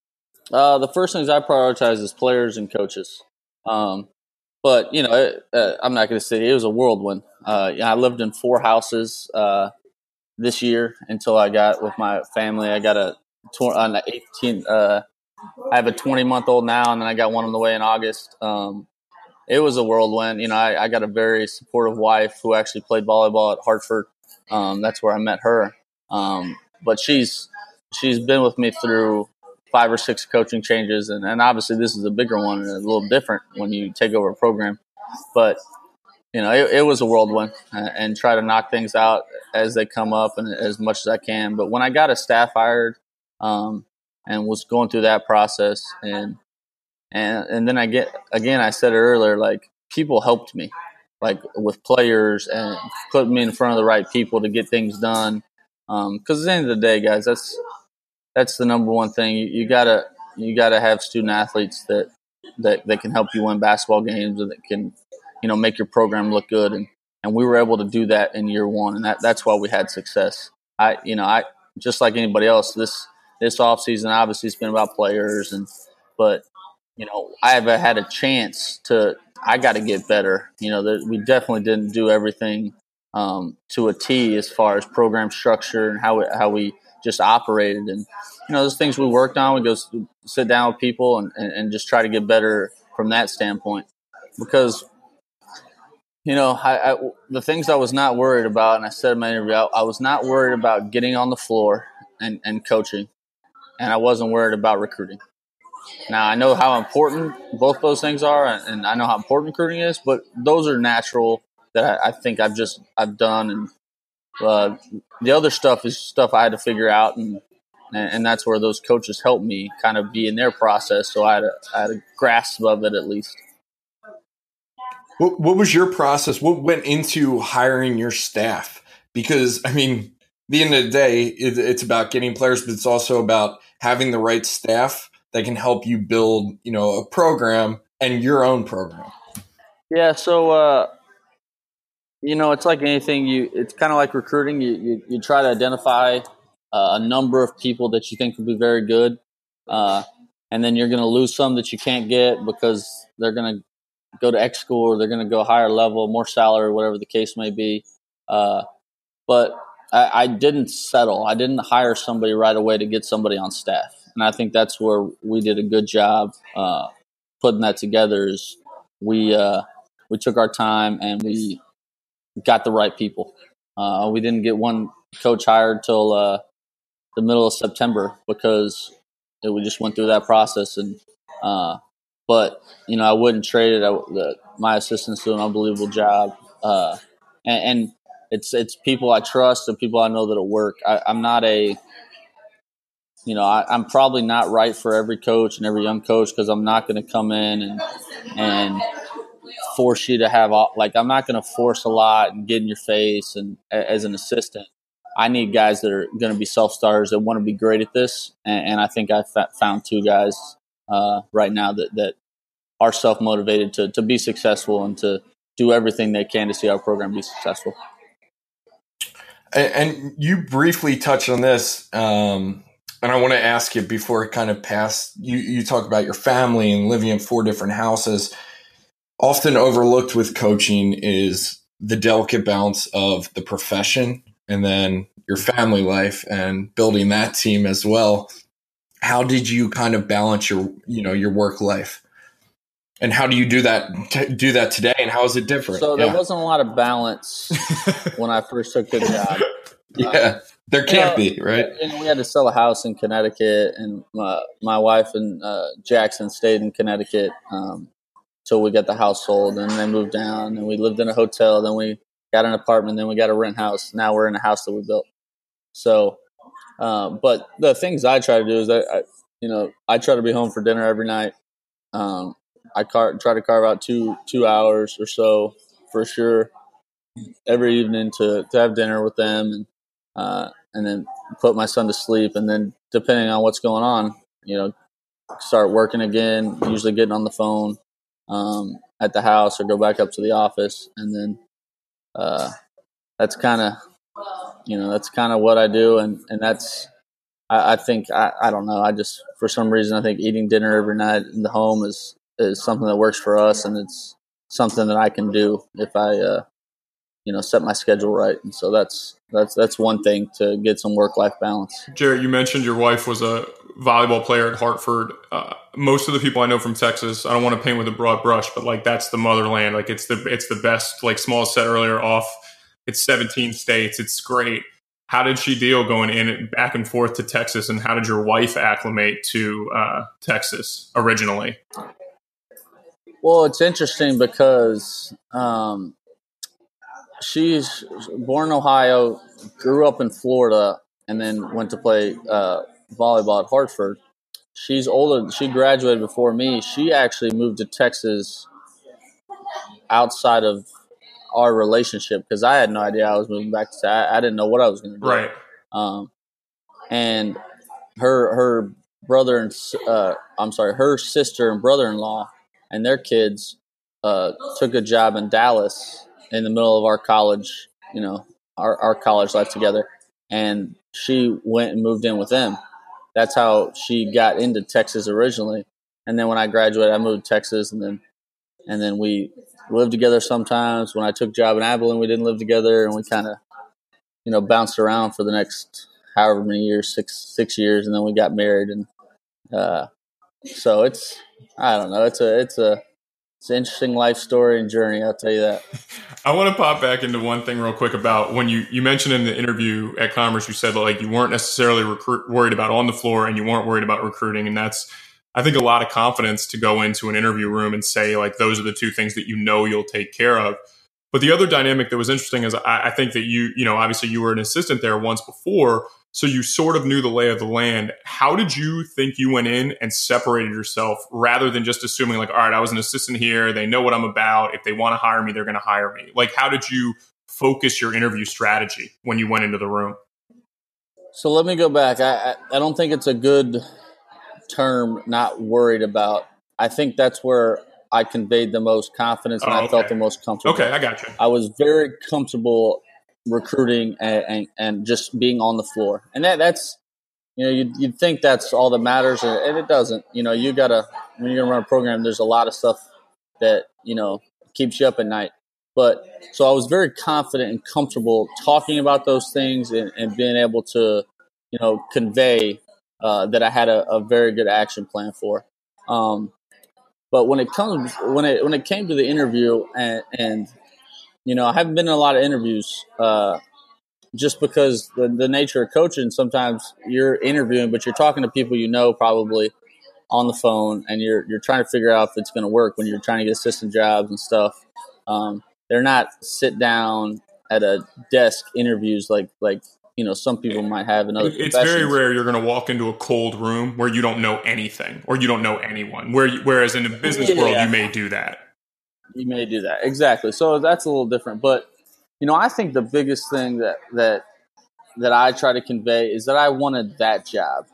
Uh, the first things I prioritize is players and coaches. Um, But, you know, it, uh, I'm not going to say it was a whirlwind. Uh, I lived in four houses uh, this year until I got with my family. I got a tw- an eighteen. Uh, I have a twenty month old now, and then I got one on the way in August. Um, it was a whirlwind. You know, I, I got a very supportive wife who actually played volleyball at Hartford. Um, that's where I met her. Um, but she's she's been with me through five or six coaching changes. And, and obviously this is a bigger one and a little different when you take over a program. But, you know, it, it was a whirlwind and, and try to knock things out as they come up and as much as I can. But when I got a staff hired um, and was going through that process and, and, and then I get, again, I said it earlier, like people helped me, like with players and put me in front of the right people to get things done. Um, 'cause at the end of the day, guys, that's, That's the number one thing. You, you gotta you gotta have student athletes that, that that can help you win basketball games and that can, you know, make your program look good. And, and we were able to do that in year one, and that, that's why we had success. I you know I just like anybody else. This this off season obviously it's been about players, and but you know I have had a chance to. I got to get better. You know that we definitely didn't do everything um, to a T as far as program structure and how it, how we. just operated. And, you know, those things we worked on, we go sit down with people and, and, and just try to get better from that standpoint. Because, you know, I, I, the things I was not worried about, and I said in my interview, I, I was not worried about getting on the floor and, and coaching, and I wasn't worried about recruiting. Now, I know how important both those things are, and I know how important recruiting is, but those are natural that I, I think I've just I've done. And Uh, the other stuff is stuff I had to figure out, and, and that's where those coaches helped me kind of be in their process. So I had a, I had a grasp of it at least. What, what was your process? What went into hiring your staff? Because, I mean, at the end of the day, it, it's about getting players, but it's also about having the right staff that can help you build, you know, a program and your own program. Yeah. So, uh, You know, it's like anything. You, it's kind of like recruiting. You, you, you try to identify uh, a number of people that you think will be very good, uh, and then you're going to lose some that you can't get because they're going to go to X school or they're going to go higher level, more salary, whatever the case may be. Uh, but I, I didn't settle. I didn't hire somebody right away to get somebody on staff, and I think that's where we did a good job uh, putting that together. Is we uh, we took our time and we got the right people. Uh, we didn't get one coach hired till uh, the middle of September because it, we just went through that process. And uh, but you know, I wouldn't trade it. I, the, my assistants do an unbelievable job, uh, and, and it's it's people I trust and people I know that'll work. I, I'm not a, you know, I, I'm probably not right for every coach and every young coach because I'm not going to come in and and. force you to have all, like I'm not going to force a lot and get in your face. And as an assistant, I need guys that are going to be self-starters that want to be great at this. And, and I think I've found two guys uh, right now that, that are self-motivated to, to be successful and to do everything they can to see our program be successful. And, and you briefly touched on this um, and I want to ask you before it kind of passed, you, you talk about your family and living in four different houses. Often overlooked with coaching is the delicate balance of the profession and then your family life and building that team as well. How did you kind of balance your, you know, your work life? And how do you do that t- do that today, and how is it different? So there yeah. wasn't a lot of balance when I first took the job. Yeah, uh, there can't you know, be, right? You know, we had to sell a house in Connecticut, and my, my wife and uh, Jackson stayed in Connecticut um, till we got the house sold, and then moved down, and we lived in a hotel, then we got an apartment, then we got a rent house. Now we're in a house that we built. So, um, but the things I try to do is I, I, you know, I try to be home for dinner every night. Um, I car- try to carve out two two hours or so for sure every evening to, to have dinner with them, and uh, and then put my son to sleep. And then depending on what's going on, you know, start working again, usually getting on the phone um, at the house or go back up to the office. And then uh, that's kind of, you know, that's kind of what I do. And, and that's, I, I think, I, I don't know. I just, for some reason, I think eating dinner every night in the home is, is something that works for us, and it's something that I can do if I, uh, you know, set my schedule right. And so that's that's that's one thing to get some work life balance. Jarrett, you mentioned your wife was a volleyball player at Hartford. Uh, most of the people I know from Texas, I don't want to paint with a broad brush, but like that's the motherland. Like it's the it's the best. Like Small said earlier, off it's seventeen states. It's great. How did she deal going in back and forth to Texas, and how did your wife acclimate to uh, Texas originally? Well, it's interesting because um, she's born in Ohio, grew up in Florida, and then went to play uh, volleyball at Hartford. She's older. She graduated before me. She actually moved to Texas outside of our relationship because I had no idea I was moving back to. I, I didn't know what I was going to do. Right. Um, and her her brother and uh, I'm sorry, her sister and brother-in-law and their kids uh, took a job in Dallas in the middle of our college, you know, our, our college life together. And she went and moved in with them. That's how she got into Texas originally. And then when I graduated, I moved to Texas, and then and then we lived together sometimes. When I took a job in Abilene, we didn't live together, and we kind of, you know, bounced around for the next however many years, six six years, and then we got married. And uh, so it's, I don't know, it's a it's a it's an interesting life story and journey, I'll tell you that. I want to pop back into one thing real quick about when you, you mentioned in the interview at Commerce, you said that like you weren't necessarily recruit, worried about on the floor, and you weren't worried about recruiting. And that's, I think, a lot of confidence to go into an interview room and say like those are the two things that you know you'll take care of. But the other dynamic that was interesting is I, I think that you, you know, obviously you were an assistant there once before, so you sort of knew the lay of the land. How did you think you went in and separated yourself rather than just assuming like, all right, I was an assistant here, they know what I'm about. If they want to hire me, they're going to hire me. Like, how did you focus your interview strategy when you went into the room? So let me go back. I, I, I don't think it's a good term, not worried about. I think that's where I conveyed the most confidence and oh, okay. I felt the most comfortable. Okay, I got you. I was very comfortable recruiting and, and, and just being on the floor. And that that's, you know, you'd, you'd think that's all that matters, and it doesn't. You know, you got to, when you're going to run a program, there's a lot of stuff that, you know, keeps you up at night. But so I was very confident and comfortable talking about those things and, and being able to, you know, convey uh, that I had a, a very good action plan for. Um, but when it comes, when it, when it came to the interview and, and, you know, I haven't been in a lot of interviews uh, just because the, the nature of coaching, sometimes you're interviewing, but you're talking to people you know probably on the phone, and you're you're trying to figure out if it's going to work when you're trying to get assistant jobs and stuff. Um, they're not sit down at a desk interviews like, like you know, some people might have in other It's professions. very rare you're going to walk into a cold room where you don't know anything or you don't know anyone, where you, whereas in the business Yeah. world, you may do that. You may do that. Exactly. So that's a little different. But, you know, I think the biggest thing that, that, that I try to convey is that I wanted that job.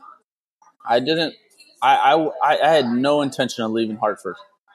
I didn't, I, I, I had no intention of leaving Hartford.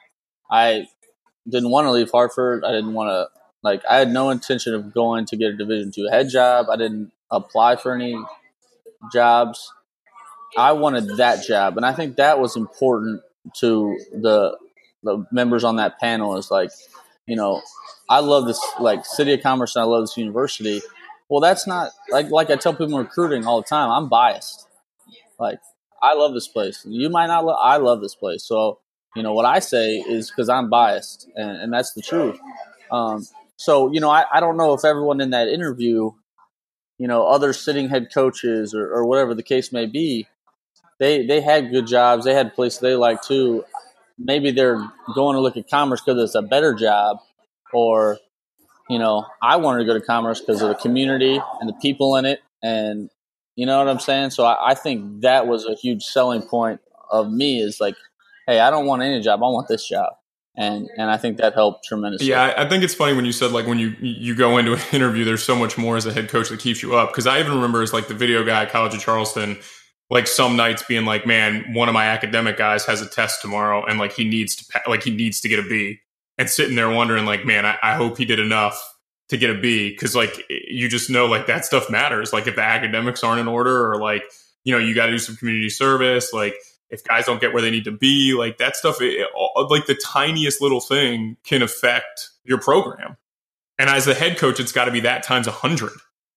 I didn't want to leave Hartford. I didn't want to, like, I had no intention of going to get a Division two head job. I didn't apply for any jobs. I wanted that job, and I think that was important to the the members on that panel. Is like, you know, I love this like City of Commerce, and I love this university. Well, that's not like like I tell people in recruiting all the time. I'm biased. Like, I love this place. You might not. Lo- I love this place. So, you know, what I say is because I'm biased, and, and that's the truth. Um, so, you know, I, I don't know if everyone in that interview, you know, other sitting head coaches or, or whatever the case may be, they they had good jobs. They had places they liked too. Maybe they're going to look at Commerce because it's a better job, or, you know, I wanted to go to Commerce because of the community and the people in it, and you know what I'm saying? So I, I think that was a huge selling point of me is like, hey, I don't want any job. I want this job. And and I think that helped tremendously. Yeah, I think it's funny when you said, like, when you you go into an interview, there's so much more as a head coach that keeps you up. Because I even remember as, like, the video guy at College of Charleston, like, some nights being like, man, one of my academic guys has a test tomorrow, and, like, he needs to like he needs to get a B. And sitting there wondering, like, man, I, I hope he did enough to get a B, because like you just know like that stuff matters. Like if the academics aren't in order, or like, you know, you got to do some community service, like if guys don't get where they need to be, like that stuff, it, like the tiniest little thing can affect your program. And as a head coach, it's got to be that times a hundred.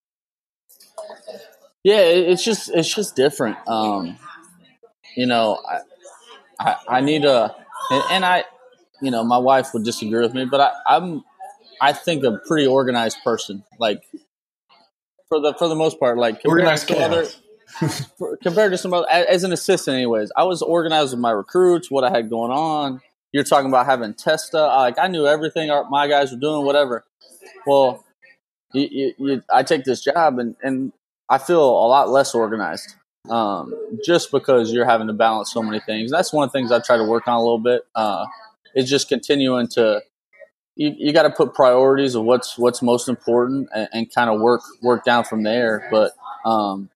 Yeah, it's just it's just different. Um, you know, I I, I need a and, and I, you know, my wife would disagree with me, but I, I'm. I think a pretty organized person, like for the for the most part, like organized to other, for, compared to some other, as an assistant, anyways, I was organized with my recruits, what I had going on. You're talking about having test stuff. Like I knew everything our, my guys were doing, whatever. Well, you, you, you, I take this job and, and I feel a lot less organized, um, just because you're having to balance so many things. That's one of the things I try to work on a little bit. Uh, is just continuing to. You, you got to put priorities of what's what's most important and, and kind of work work down from there. But um,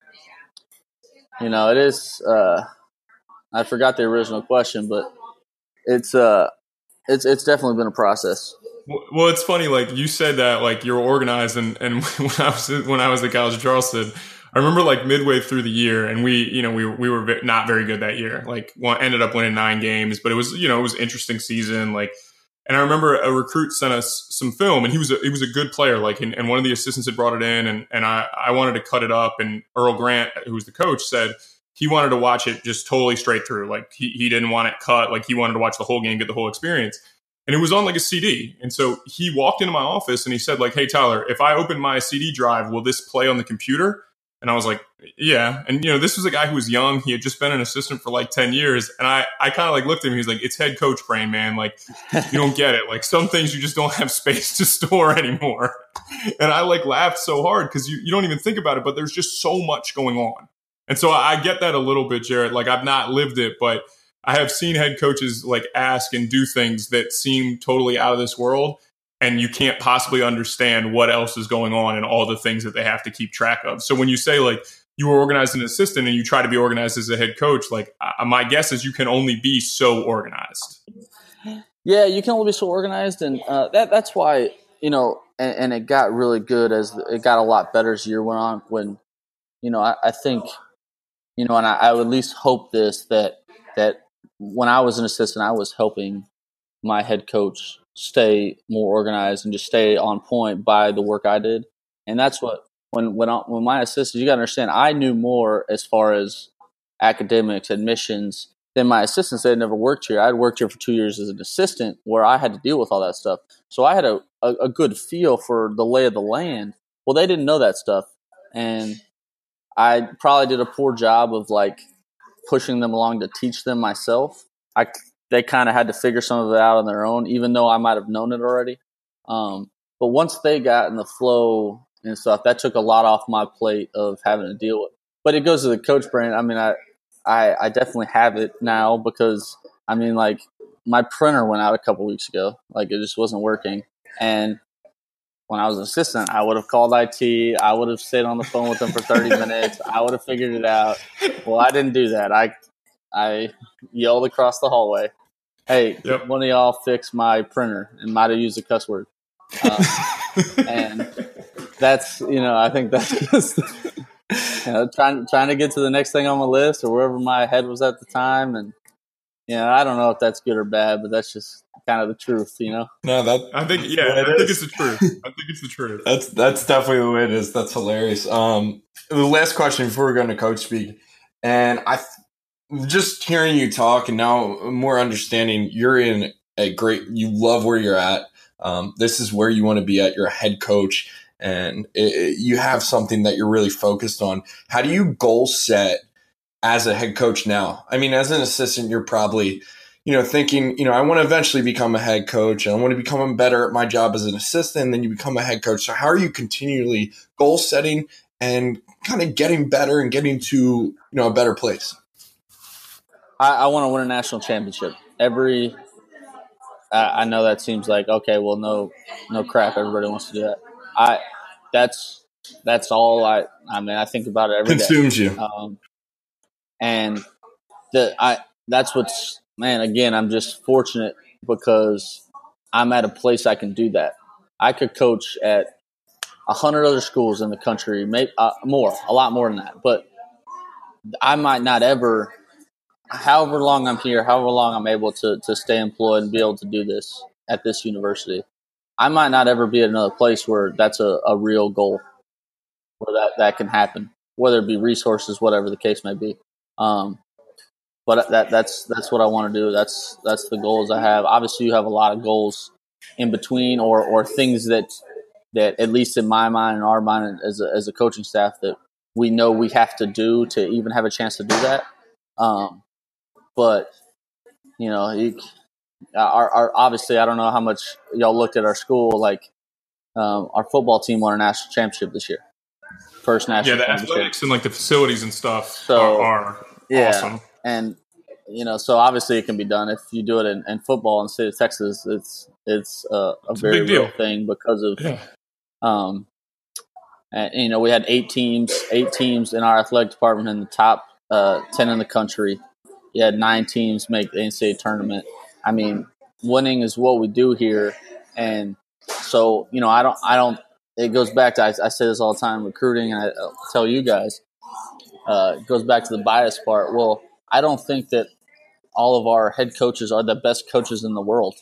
you know, it is. Uh, I forgot the original question, but it's uh, it's it's definitely been a process. Well, it's funny. Like you said that, like you're organized, and and when I was when I was at College of Charleston, I remember like midway through the year, and we you know we we were not very good that year. Like one ended up winning nine games, but it was you know it was an interesting season. Like. And I remember a recruit sent us some film, and he was a, he was a good player. Like, and, and one of the assistants had brought it in, and, and I, I wanted to cut it up. And Earl Grant, who was the coach, said he wanted to watch it just totally straight through. Like, he, he didn't want it cut. Like, he wanted to watch the whole game, get the whole experience. And it was on like a C D. And so he walked into my office and he said, like, hey, Tyler, if I open my C D drive, will this play on the computer? And I was like, yeah. And, you know, this was a guy who was young. He had just been an assistant for like ten years. And I, I kind of like looked at him. He was like, it's head coach brain, man. Like, you don't get it. Like some things you just don't have space to store anymore. And I like laughed so hard because you, you don't even think about it, but there's just so much going on. And so I get that a little bit, Jarrett. Like I've not lived it, but I have seen head coaches like ask and do things that seem totally out of this world. And you can't possibly understand what else is going on and all the things that they have to keep track of. So when you say like you were organized as an assistant and you try to be organized as a head coach, like uh, my guess is you can only be so organized. Yeah, you can only be so organized. And uh, that that's why, you know, and, and it got really good as it got a lot better as the year went on when, you know, I, I think, you know, and I, I would at least hope this, that, that when I was an assistant, I was helping my head coach stay more organized and just stay on point by the work I did. And that's what, when when, I, when my assistant, you got to understand, I knew more as far as academics, admissions, than my assistants. They had never worked here. I had worked here for two years as an assistant where I had to deal with all that stuff. So I had a, a, a good feel for the lay of the land. Well, they didn't know that stuff. And I probably did a poor job of like pushing them along to teach them myself. I They kind of had to figure some of it out on their own, even though I might have known it already. Um, but once they got in the flow and stuff, that took a lot off my plate of having to deal with. But it goes to the coach brain. I mean, I, I, I definitely have it now because, I mean, like my printer went out a couple weeks ago. Like it just wasn't working. And when I was an assistant, I would have called I T. I would have stayed on the phone with them for thirty minutes. I would have figured it out. Well, I didn't do that. I I yelled across the hallway, hey, yep. One of y'all fix my printer, and might have used a cuss word. Um, and that's, you know, I think that's just you know, trying trying to get to the next thing on my list or wherever my head was at the time, and you know, I don't know if that's good or bad, but that's just kind of the truth, you know. No, that I think yeah, I think it's the truth. I think it's the truth. That's that's definitely the way it is. That's hilarious. Um, the last question before we go into coach speak, and I just hearing you talk and now more understanding, you're in a great. You love where you're at. Um, this is where you want to be at. You're a head coach, and it, it, you have something that you're really focused on. How do you goal set as a head coach now? I mean, as an assistant, you're probably, you know, thinking, you know, I want to eventually become a head coach and I want to become better at my job as an assistant. And then you become a head coach. So how are you continually goal setting and kind of getting better and getting to, you know, a better place? I, I want to win a national championship. Every, uh, I know that seems like, okay, well, no, no crap. Everybody wants to do that. I, that's, that's all I, I mean, I think about it every Consumes day. you. Um, and the, I, that's what's, man, again, I'm just fortunate because I'm at a place I can do that. I could coach at a hundred other schools in the country, maybe uh, more, a lot more than that. But I might not ever, however long I'm here, however long I'm able to to stay employed and be able to do this at this university, I might not ever be at another place where that's a, a real goal, where that, that can happen, whether it be resources, whatever the case may be. Um, but that that's that's what I want to do. That's that's the goals I have. Obviously, you have a lot of goals in between, or or things that that at least in my mind and our mind as a, as a coaching staff that we know we have to do to even have a chance to do that. Um, but you know, you, our, our obviously, I don't know how much y'all looked at our school. Like um, our football team won a national championship this year, first national. Yeah, the championship. athletics and like the facilities and stuff So, are, are yeah, awesome. And you know, so obviously it can be done if you do it in, in football in the state of Texas. It's it's uh, a It's very a big deal. real thing because of Yeah. um, and, you know, we had eight teams, eight teams in our athletic department in the top uh, ten in the country. You had nine teams make the N C double A tournament. I mean, winning is what we do here, and so you know, I don't, I don't. It goes back to I, I say this all the time, recruiting, and I I'll tell you guys, uh, it goes back to the bias part. Well, I don't think that all of our head coaches are the best coaches in the world.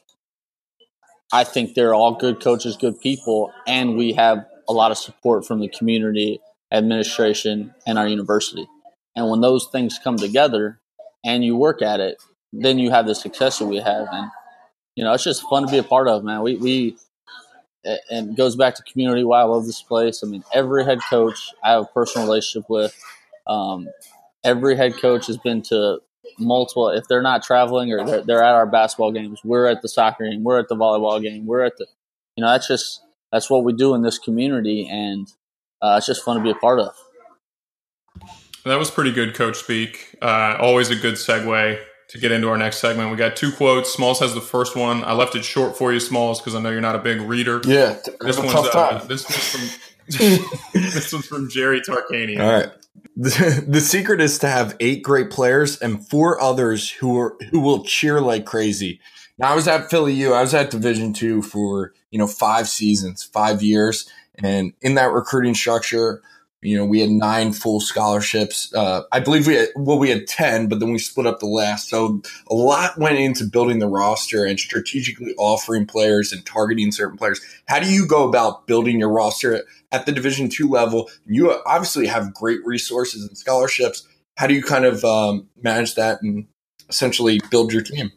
I think they're all good coaches, good people, and we have a lot of support from the community, administration, and our university. And when those things come together and you work at it, then you have the success that we have. And, you know, it's just fun to be a part of, man. We, we and it goes back to community, why I love this place. I mean, every head coach I have a personal relationship with. Um, every head coach has been to multiple, if they're not traveling or they're, they're at our basketball games, we're at the soccer game, we're at the volleyball game, we're at the, you know, that's just, that's what we do in this community. And uh, it's just fun to be a part of. That was pretty good coach speak. Uh, always a good segue to get into our next segment. We got two quotes. Smalls has the first one. I left it short for you, Smalls, because I know you're not a big reader. Yeah. This one's, tough uh, time. this one's from this one's from Jerry Tarkanian. All right. The, the secret is to have eight great players and four others who are who will cheer like crazy. Now, I was at Philly U. I was at Division Two for, you know, five seasons, five years. And in that recruiting structure, you know, we had nine full scholarships. Uh, I believe we had, well, we had ten, but then we split up the last. So a lot went into building the roster and strategically offering players and targeting certain players. How do you go about building your roster at, at the Division two level? You obviously have great resources and scholarships. How do you kind of um, manage that and essentially build your team?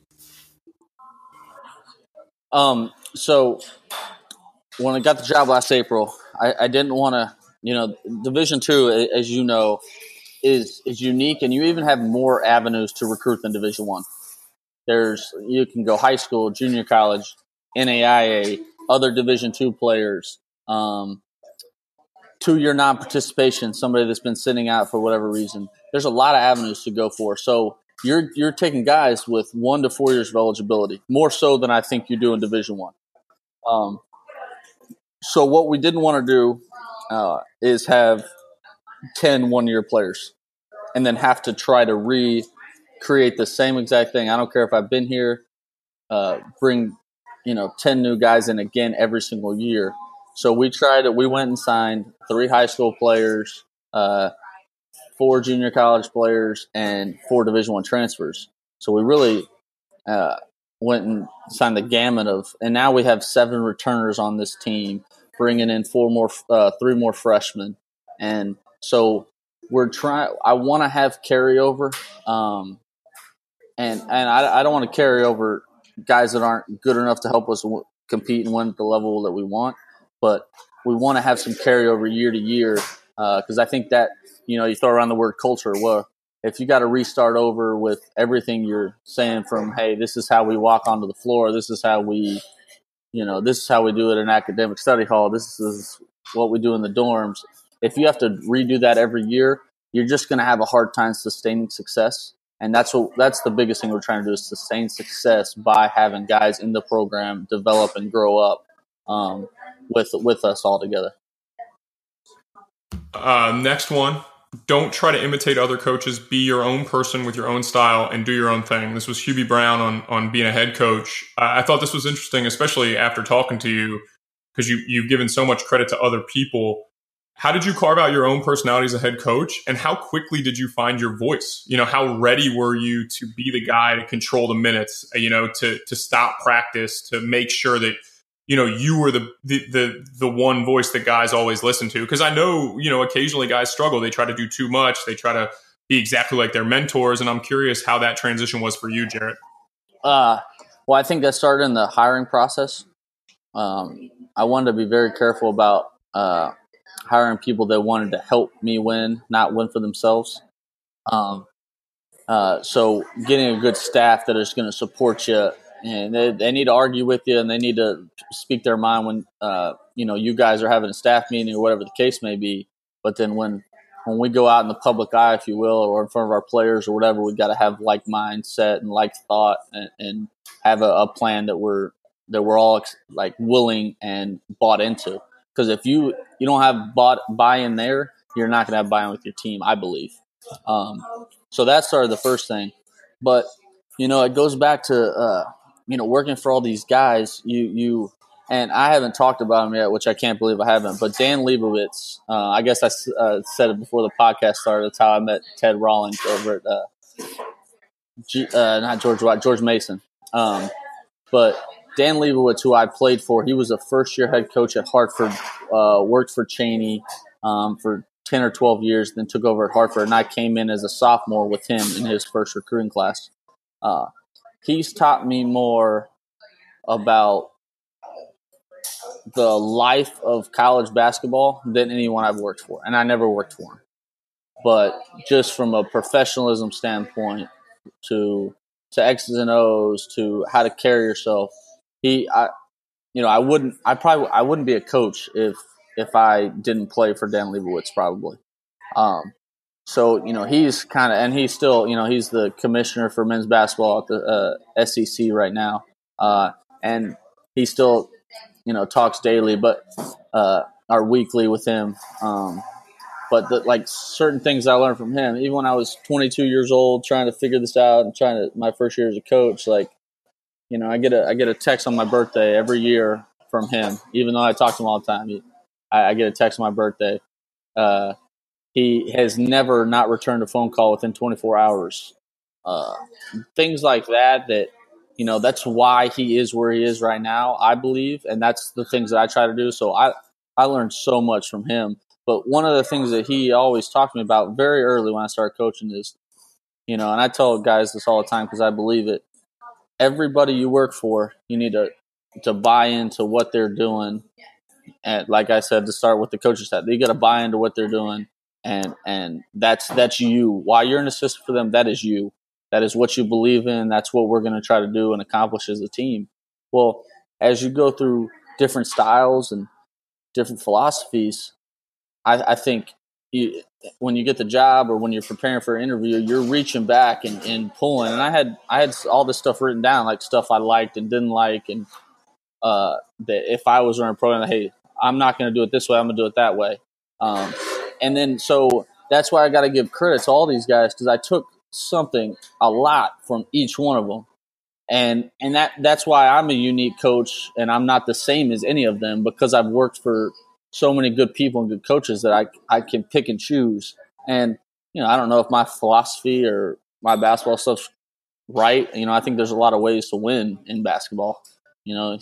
Um, so when I got the job last April, I, I didn't want to, you know, Division two, as you know, is is unique, and you even have more avenues to recruit than Division one. There's you can go high school, junior college, N A I A, other Division two players, um, two-year non-participation, somebody that's been sitting out for whatever reason. There's a lot of avenues to go for. So you're you're taking guys with one to four years of eligibility, more so than I think you do in Division one. Um, so what we didn't want to do uh, is have ten one-year players and then have to try to recreate the same exact thing. I don't care if I've been here, uh, bring, you know, ten new guys in again every single year. So we tried it. We went and signed three high school players, uh, four junior college players, and four Division One transfers. So we really uh, went and signed the gamut of, and now we have seven returners on this team, bringing in four more, uh, three more freshmen, and so we're trying. I want to have carryover, um, and and I, I don't want to carry over guys that aren't good enough to help us w- compete and win at the level that we want, but we want to have some carryover year to year because uh, I think that, you know, you throw around the word culture. Well, if you got to restart over with everything you're saying from, hey, this is how we walk onto the floor, this is how we, you know, this is how we do it in academic study hall, this is what we do in the dorms. If you have to redo that every year, you're just going to have a hard time sustaining success. And that's what that's the biggest thing we're trying to do is sustain success by having guys in the program develop and grow up um, with with us all together. Uh, next one, don't try to imitate other coaches. Be your own person with your own style and do your own thing. This was Hubie Brown on on being a head coach. Uh, I thought this was interesting, especially after talking to you, because you, you've given so much credit to other people. How did you carve out your own personality as a head coach, and how quickly did you find your voice? You know, how ready were you to be the guy to control the minutes, you know, to to stop practice, to make sure that, you know, you were the the the, the one voice that guys always listen to? Because I know, you know, occasionally guys struggle. They try to do too much. They try to be exactly like their mentors. And I'm curious how that transition was for you, Jarrett. Uh, well, I think that started in the hiring process. Um, I wanted to be very careful about uh, hiring people that wanted to help me win, not win for themselves. Um, uh, so getting a good staff that is going to support you, and they, they need to argue with you, and they need to speak their mind when uh, you know, you guys are having a staff meeting or whatever the case may be. But then when when we go out in the public eye, if you will, or in front of our players or whatever, we've got to have like mindset and like thought, and, and have a, a plan that we're that we're all like willing and bought into. Because if you you don't have bought buy-in there, you're not going to have buy-in with your team, I believe. Um, so that started the first thing. But you know, it goes back to uh, you know, working for all these guys. You you and I haven't talked about him yet, which I can't believe I haven't. But Dan Leibovitz, uh, I guess I uh, said it before the podcast started. That's how I met Ted Rawlings over at uh, G, uh, not George White, George Mason. Um, but Dan Leibovitz, who I played for, he was a first-year head coach at Hartford, uh, worked for Cheney um, for ten or twelve years, then took over at Hartford, and I came in as a sophomore with him in his first recruiting class. Uh, he's taught me more about the life of college basketball than anyone I've worked for, and I never worked for him. But just from a professionalism standpoint, to to X's and O's, to how to carry yourself, he, I, you know, I wouldn't, I probably, I wouldn't be a coach if if I didn't play for Dan Leibovitz, probably. Um, so you know, he's kind of, and he's still, you know, he's the commissioner for men's basketball at the uh, S E C right now, uh, and he still, you know, talks daily, but uh, or weekly with him. Um, but the, like certain things I learned from him, even when I was twenty-two years old, trying to figure this out and trying to my first year as a coach, like, you know, I get a I get a text on my birthday every year from him, even though I talk to him all the time. He, I, I get a text on my birthday. Uh, he has never not returned a phone call within twenty-four hours. Uh, things like that, that, you know, that's why he is where he is right now, I believe. And that's the things that I try to do. So I, I learned so much from him. But one of the things that he always talked to me about very early when I started coaching is, you know, and I tell guys this all the time because I believe it, everybody you work for, you need to, to buy into what they're doing. And like I said, to start with the coaching staff, you got to buy into what they're doing. And, and that's, that's you. While you're an assistant for them, that is you. That is what you believe in. That's what we're going to try to do and accomplish as a team. Well, as you go through different styles and different philosophies, I, I think you, when you get the job or when you're preparing for an interview, you're reaching back and, and pulling. And I had I had all this stuff written down, like stuff I liked and didn't like, and uh, that if I was running a program, hey, I'm not going to do it this way. I'm going to do it that way. Um, and then so that's why I got to give credit to all these guys, because I took something a lot from each one of them. And and that that's why I'm a unique coach, and I'm not the same as any of them, because I've worked for so many good people and good coaches that I I can pick and choose. And you know, I don't know if my philosophy or my basketball stuff's right. You know, I think there's a lot of ways to win in basketball. You know,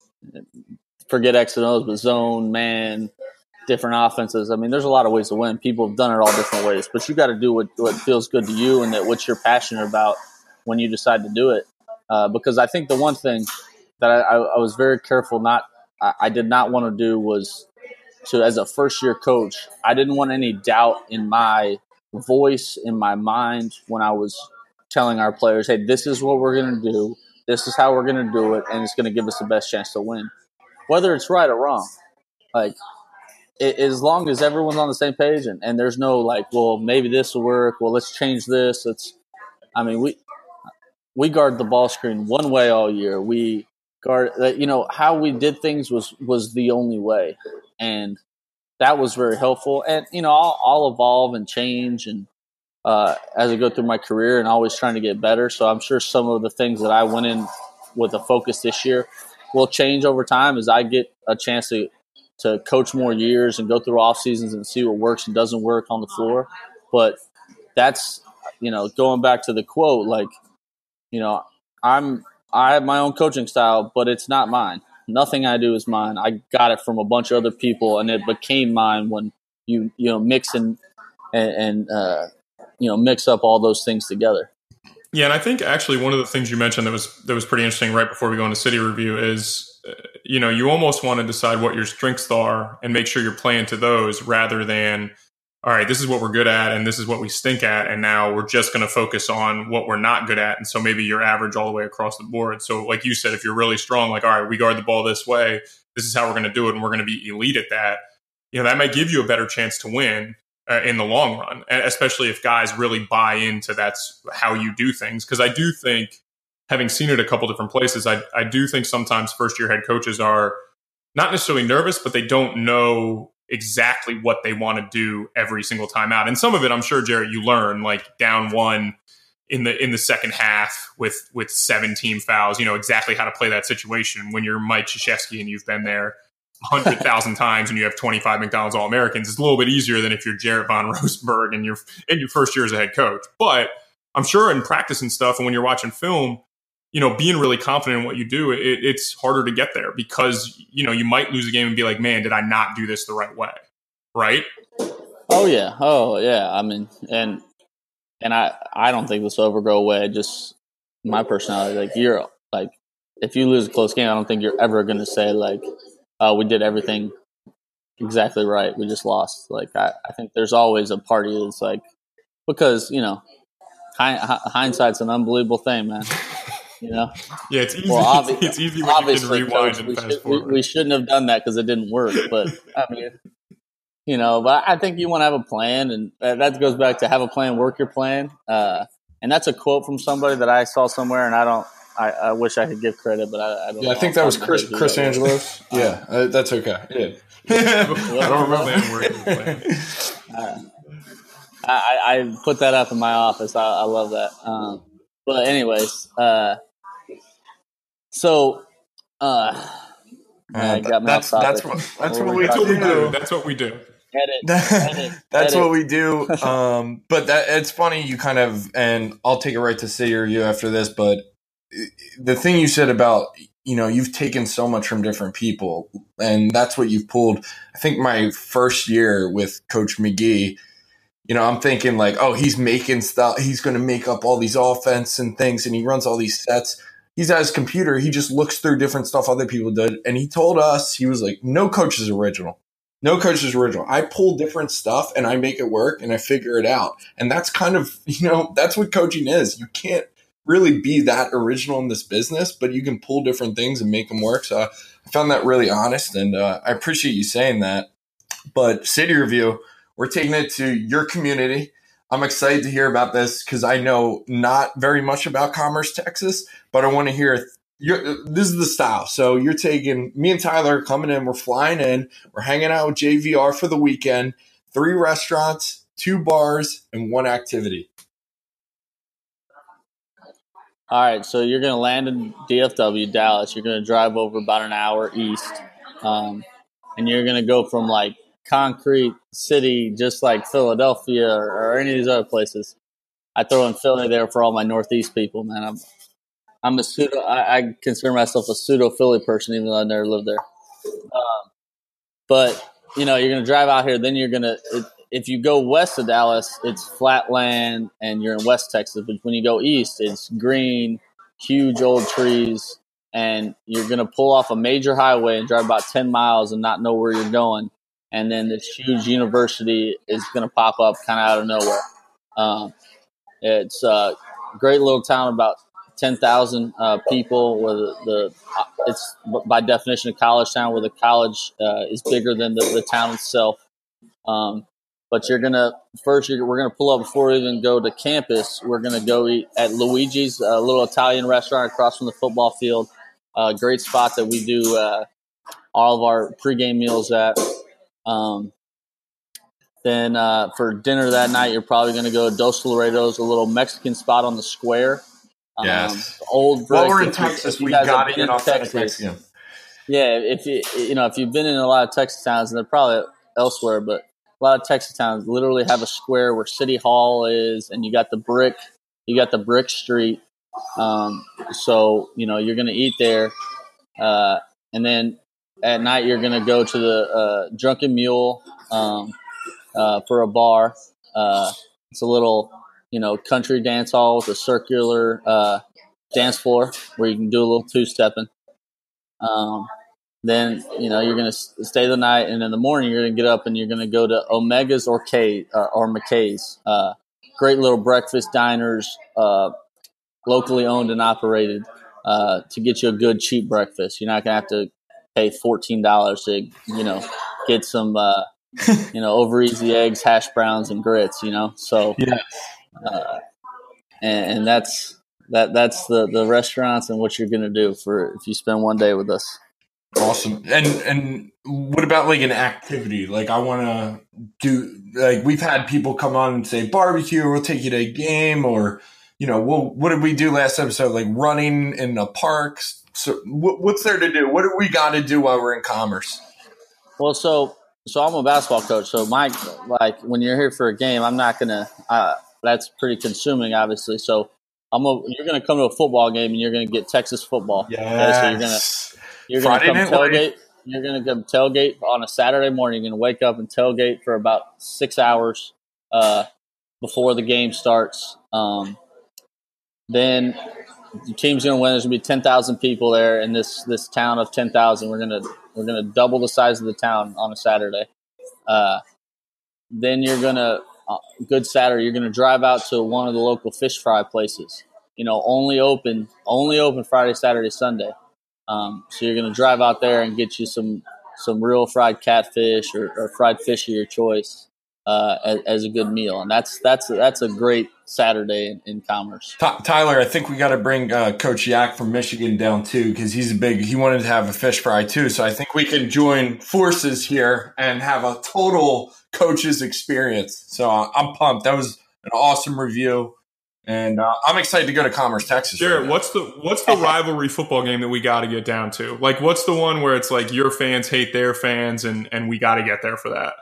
forget X and O's, but zone, man, different offenses. I mean, there's a lot of ways to win. People have done it all different ways, but you got to do what, what feels good to you and that what you're passionate about when you decide to do it. Uh, because I think the one thing that I, I, I was very careful not, I, I did not want to do was to, as a first year coach, I didn't want any doubt in my voice, in my mind when I was telling our players, hey, this is what we're going to do. This is how we're going to do it. And it's going to give us the best chance to win, whether it's right or wrong. Like, it, as long as everyone's on the same page and, and there's no like, well, maybe this will work. Well, let's change this. Let's, I mean, we, we guard the ball screen one way all year. We guard, you know, how we did things was, was the only way. And that was very helpful. And, you know, I'll, I'll evolve and change and uh, as I go through my career and always trying to get better. So I'm sure some of the things that I went in with a focus this year will change over time as I get a chance to, to coach more years and go through off seasons and see what works and doesn't work on the floor. But that's, you know, going back to the quote, like, you know, I'm I have my own coaching style, but it's not mine. Nothing I do is mine. I got it from a bunch of other people, and it became mine when you you know mix and and, and uh, you know mix up all those things together. Yeah, and I think actually one of the things you mentioned that was that was pretty interesting right before we go into city review is, uh, you know, you almost want to decide what your strengths are and make sure you're playing to those rather than, all right, this is what we're good at and this is what we stink at, and now we're just going to focus on what we're not good at. And so maybe you're average all the way across the board. So like you said, if you're really strong, like, all right, we guard the ball this way, this is how we're going to do it, and we're going to be elite at that, you know, that might give you a better chance to win uh, in the long run, especially if guys really buy into that's how you do things. Because I do think, having seen it a couple different places, I, I do think sometimes first-year head coaches are not necessarily nervous, but they don't know exactly what they want to do every single time out. And some of it, I'm sure, Jarrett, you learn, like down one in the in the second half with with seventeen fouls, you know exactly how to play that situation. When you're Mike Krzyzewski and you've been there one hundred thousand times and you have twenty-five McDonald's All-Americans, it's a little bit easier than if you're Jarrett Von Rosenberg and you're in your first year as a head coach. But I'm sure in practice and stuff, and when you're watching film, you know, being really confident in what you do, it, it's harder to get there because, you know, you might lose a game and be like, man, did I not do this the right way? Right? Oh, yeah. Oh, yeah. I mean, and and I, I don't think this will ever go away. Just my personality, like, you're like, if you lose a close game, I don't think you're ever going to say, like, oh, we did everything exactly right. We just lost. Like, I, I think there's always a party that's like, because, you know, hindsight's an unbelievable thing, man. You know? Yeah, it's easy. Well, obvi- it's easy when obviously, you can rewind Coach, and we, fast should, forward. we, we shouldn't have done that because it didn't work. But I mean, you know, but I think you want to have a plan, and that goes back to have a plan, work your plan. Uh, and that's a quote from somebody that I saw somewhere, and I don't. I, I wish I could give credit, but I, I don't. Yeah, know I think that was Chris Chris that Angelos. Was. Yeah, uh, that's okay. Yeah, I don't remember. uh, I, I put that up in my office. I, I love that. Um, but anyways. Uh, So, uh, I got me that's off that's topic. what that's what what we That's what we do. do. That's what we do. Edit, edit, That's edit. what we do. Um, but that it's funny you kind of, and I'll take it right to city review after this. But the thing you said about, you know, you've taken so much from different people, and that's what you've pulled. I think my first year with Coach McGee, you know, I'm thinking like, oh, he's making stuff. He's going to make up all these offense and things, and he runs all these sets. He's at his computer. He just looks through different stuff other people did. And he told us, he was like, no coach is original. No coach is original. I pull different stuff and I make it work and I figure it out. And that's kind of, you know, that's what coaching is. You can't really be that original in this business, but you can pull different things and make them work. So I found that really honest, and uh, I appreciate you saying that. But City Review, we're taking it to your community. I'm excited to hear about this because I know not very much about Commerce, Texas, but I want to hear you're, this is the style. So you're taking me and Tyler are coming in. We're flying in. We're hanging out with J V R for the weekend. Three restaurants, two bars, and one activity. All right, so you're going to land in D F W, Dallas. You're going to drive over about an hour east, um, and you're going to go from like concrete city just like Philadelphia or, or any of these other places, I throw in Philly there for all my Northeast people, man. I'm I'm a pseudo. I, I consider myself a pseudo Philly person, even though I never lived there. Um, but you know, you're gonna drive out here, then you're gonna. It, if you go west of Dallas, it's flat land, and you're in West Texas. But when you go east, it's green, huge old trees, and you're gonna pull off a major highway and drive about ten miles and not know where you're going. And then this huge university is gonna pop up kind of out of nowhere. Um, it's a great little town, about ten thousand uh, people. Where the, the uh, it's by definition a college town, where the college uh, is bigger than the, the town itself. Um, but you're gonna first you're, we're gonna pull up before we even go to campus. We're gonna go eat at Luigi's, a little Italian restaurant across from the football field. A uh, great spot that we do uh, all of our pregame meals at. Um, then uh, for dinner that night, you're probably gonna go to Dos Laredos, a little Mexican spot on the square. Yes. Um, old While brick. we're in If you- Texas, if you we guys got have to been get in authentic Texas, Mexican. Yeah, if you you know if you've been in a lot of Texas towns, and they're probably elsewhere, but a lot of Texas towns literally have a square where City Hall is, and you got the brick, you got the brick street. Um, so you know you're gonna eat there, uh, and then at night you're gonna go to the uh, Drunken Mule um, uh, for a bar. Uh, it's a little you know country dance hall with a circular uh, dance floor where you can do a little two stepping. Um, then you know you're gonna stay the night, and in the morning you're gonna get up and you're gonna go to Omega's or K uh, or McKay's. Uh, great little breakfast diners, uh, locally owned and operated, uh, to get you a good cheap breakfast. You're not gonna have to pay fourteen dollars to you know get some uh, you know over easy eggs, hash browns, and grits. You know, so Yeah. uh, and, and that's that that's the the restaurants and what you're gonna do for if you spend one day with us. Awesome. And and what about like an activity? Like I want to do like we've had people come on and say barbecue, or we'll take you to a game, or you know, we'll, what did we do last episode? Like running in the parks. So what, what's there to do? What do we got to do while we're in Commerce? Well, so so I'm a basketball coach. So my like when you're here for a game, I'm not gonna. Uh, that's pretty consuming, obviously. So I'm a, you're gonna come to a football game and you're gonna get Texas football. Yes. Okay? So you're gonna. You're going to come tailgate. You're going to come tailgate on a Saturday morning. You're going to wake up and tailgate for about six hours uh, before the game starts. Um, then the team's going to win. There's going to be ten thousand people there in this this town of ten thousand. We're going to we're going to double the size of the town on a Saturday. Uh, then you're going to uh, good Saturday. You're going to drive out to one of the local fish fry places. You know, only open only open Friday, Saturday, Sunday. Um, so you're going to drive out there and get you some some real fried catfish or, or fried fish of your choice uh, as, as a good meal, and that's that's that's a great Saturday in, in Commerce. Tyler, I think we got to bring uh, Coach Yak from Michigan down too, because he's a big. He wanted to have a fish fry too, so I think we can join forces here and have a total coach's experience. So uh, I'm pumped. That was an awesome review. And uh, I'm excited to go to Commerce, Texas. Jared, right what's the what's the rivalry football game that we got to get down to? Like, what's the one where it's like your fans hate their fans, and and we got to get there for that?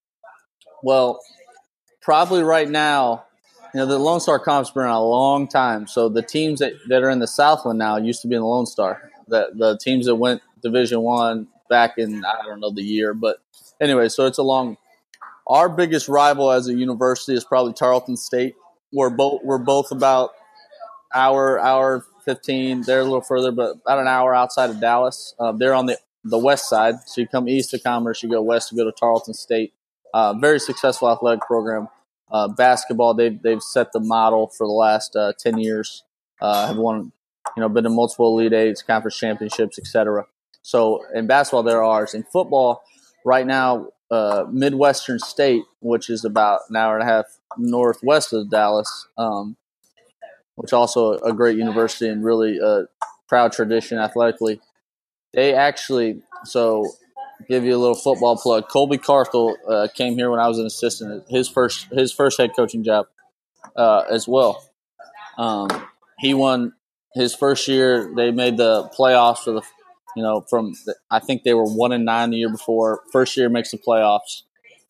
Well, probably right now, you know, the Lone Star Conference has been around a long time. So the teams that, that are in the Southland now used to be in the Lone Star. The the teams that went Division One back in I don't know the year, but anyway, so it's a long. Our biggest rival as a university is probably Tarleton State. We're both we're both about hour hour fifteen. They're a little further, but about an hour outside of Dallas. Uh, they're on the the west side, so you come east of Commerce, you go west to go to Tarleton State. Uh, very successful athletic program. Uh, basketball, they've they've set the model for the last uh, ten years. Uh, have won, you know, been in multiple Elite Eights, conference championships, et cetera. So in basketball, they're ours. In football, right now, uh, Midwestern State, which is about an hour and a half northwest of Dallas, um, which also a great university and really a proud tradition athletically. They actually, so give you a little football plug. Colby Carthel uh, came here when I was an assistant. His first his first head coaching job uh, as well. Um, he won his first year. They made the playoffs for the, you know, from the, I think they were one and nine the year before. First year makes the playoffs.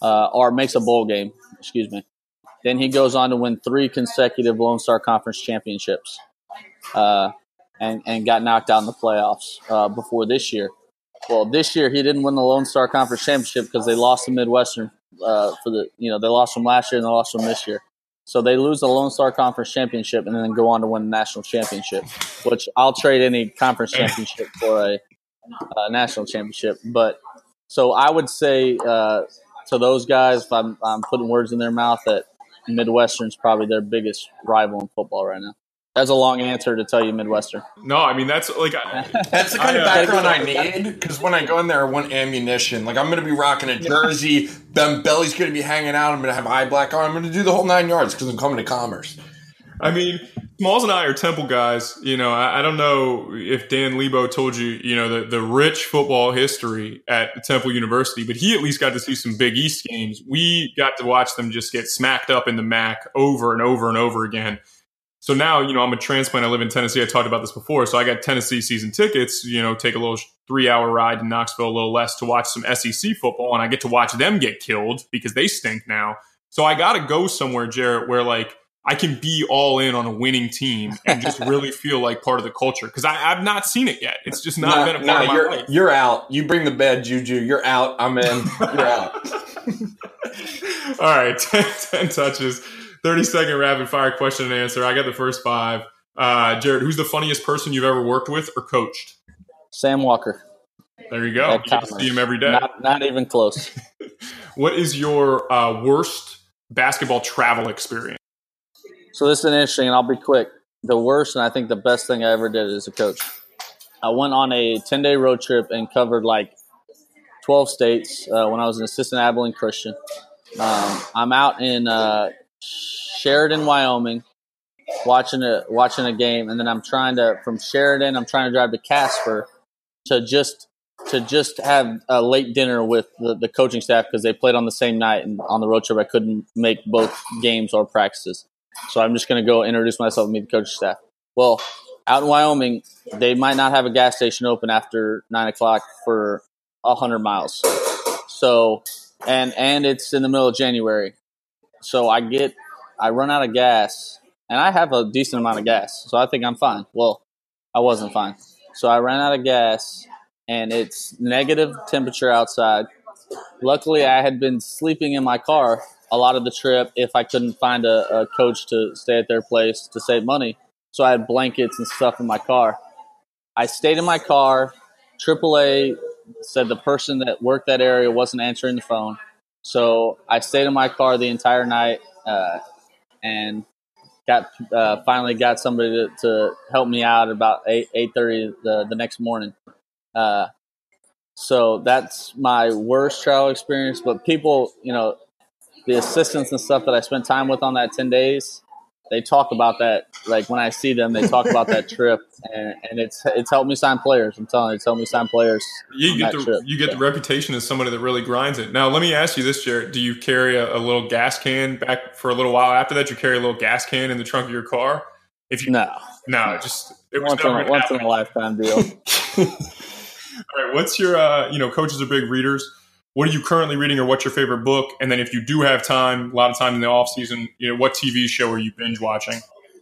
uh, or makes a bowl game, excuse me. Then he goes on to win three consecutive Lone Star Conference championships, uh, and and got knocked out in the playoffs uh, before this year. Well, this year he didn't win the Lone Star Conference championship because they lost to Midwestern uh, for the you know they lost from last year and they lost from this year. So they lose the Lone Star Conference championship and then go on to win the national championship, which I'll trade any conference championship for a, a national championship. But so I would say uh, to those guys, if I'm, I'm putting words in their mouth, that Midwestern's probably their biggest rival in football right now. That's a long answer to tell you Midwestern. No, I mean, that's like I, that's the kind I, of uh, background I need, because when I go in there, I want ammunition. Like, I'm going to be rocking a jersey, Ben Belly's going to be hanging out, I'm going to have eye black on, I'm going to do the whole nine yards because I'm coming to Commerce. I mean, Smalls and I are Temple guys. You know, I, I don't know if Dan Lebo told you, you know, the, the rich football history at Temple University, but he at least got to see some Big East games. We got to watch them just get smacked up in the M A C over and over and over again. So now, you know, I'm a transplant. I live in Tennessee. I talked about this before. So I got Tennessee season tickets, you know, take a little three-hour ride to Knoxville, a little less, to watch some S E C football. And I get to watch them get killed because they stink now. So I got to go somewhere, Jarrett, where, like, I can be all in on a winning team and just really feel like part of the culture. Because I've not seen it yet. It's just not nah, been a part nah, of my you're, life. You're out. You bring the bad juju. You're out. I'm in. You're out. All right. ten, ten touches. thirty-second rapid-fire question and answer. I got the first five. Uh, Jarrett, who's the funniest person you've ever worked with or coached? Sam Walker. There you go. You get to see him every day. Not, not even close. What is your uh, worst basketball travel experience? So this is interesting, and I'll be quick. The worst, and I think the best thing I ever did as a coach. I went on a ten-day road trip and covered like twelve states uh, when I was an assistant at Abilene Christian. Um, I'm out in uh, Sheridan, Wyoming, watching a watching a game, and then I'm trying to from Sheridan. I'm trying to drive to Casper to just to just have a late dinner with the, the coaching staff because they played on the same night, and on the road trip I couldn't make both games or practices. So I'm just going to go introduce myself and meet the coaching staff. Well, out in Wyoming, they might not have a gas station open after nine o'clock for a hundred miles. So, and and it's in the middle of January. So I get, I run out of gas, and I have a decent amount of gas. So I think I'm fine. Well, I wasn't fine. So I ran out of gas, and it's negative temperature outside. Luckily, I had been sleeping in my car a lot of the trip if I couldn't find a, a coach to stay at their place to save money. So I had blankets and stuff in my car. I stayed in my car. triple A said the person that worked that area wasn't answering the phone. So I stayed in my car the entire night uh, and got uh, finally got somebody to, to help me out at about eight, eight thirty the, the next morning. Uh, so that's my worst travel experience. But people, you know, the assistants and stuff that I spent time with on that ten days, they talk about that. Like when I see them, they talk about that trip, and, and it's it's helped me sign players. I'm telling you, it's helped me sign players. You get the trip. you get yeah. the reputation as somebody that really grinds it. Now, let me ask you this, Jarrett: do you carry a, a little gas can back for a little while after that? You carry a little gas can in the trunk of your car? If you no, no, just it was once, in a, once in a lifetime deal. All right, what's your uh, you know, coaches are big readers. What are you currently reading, or what's your favorite book? And then if you do have time, a lot of time in the off season, you know, what T V show are you binge watching?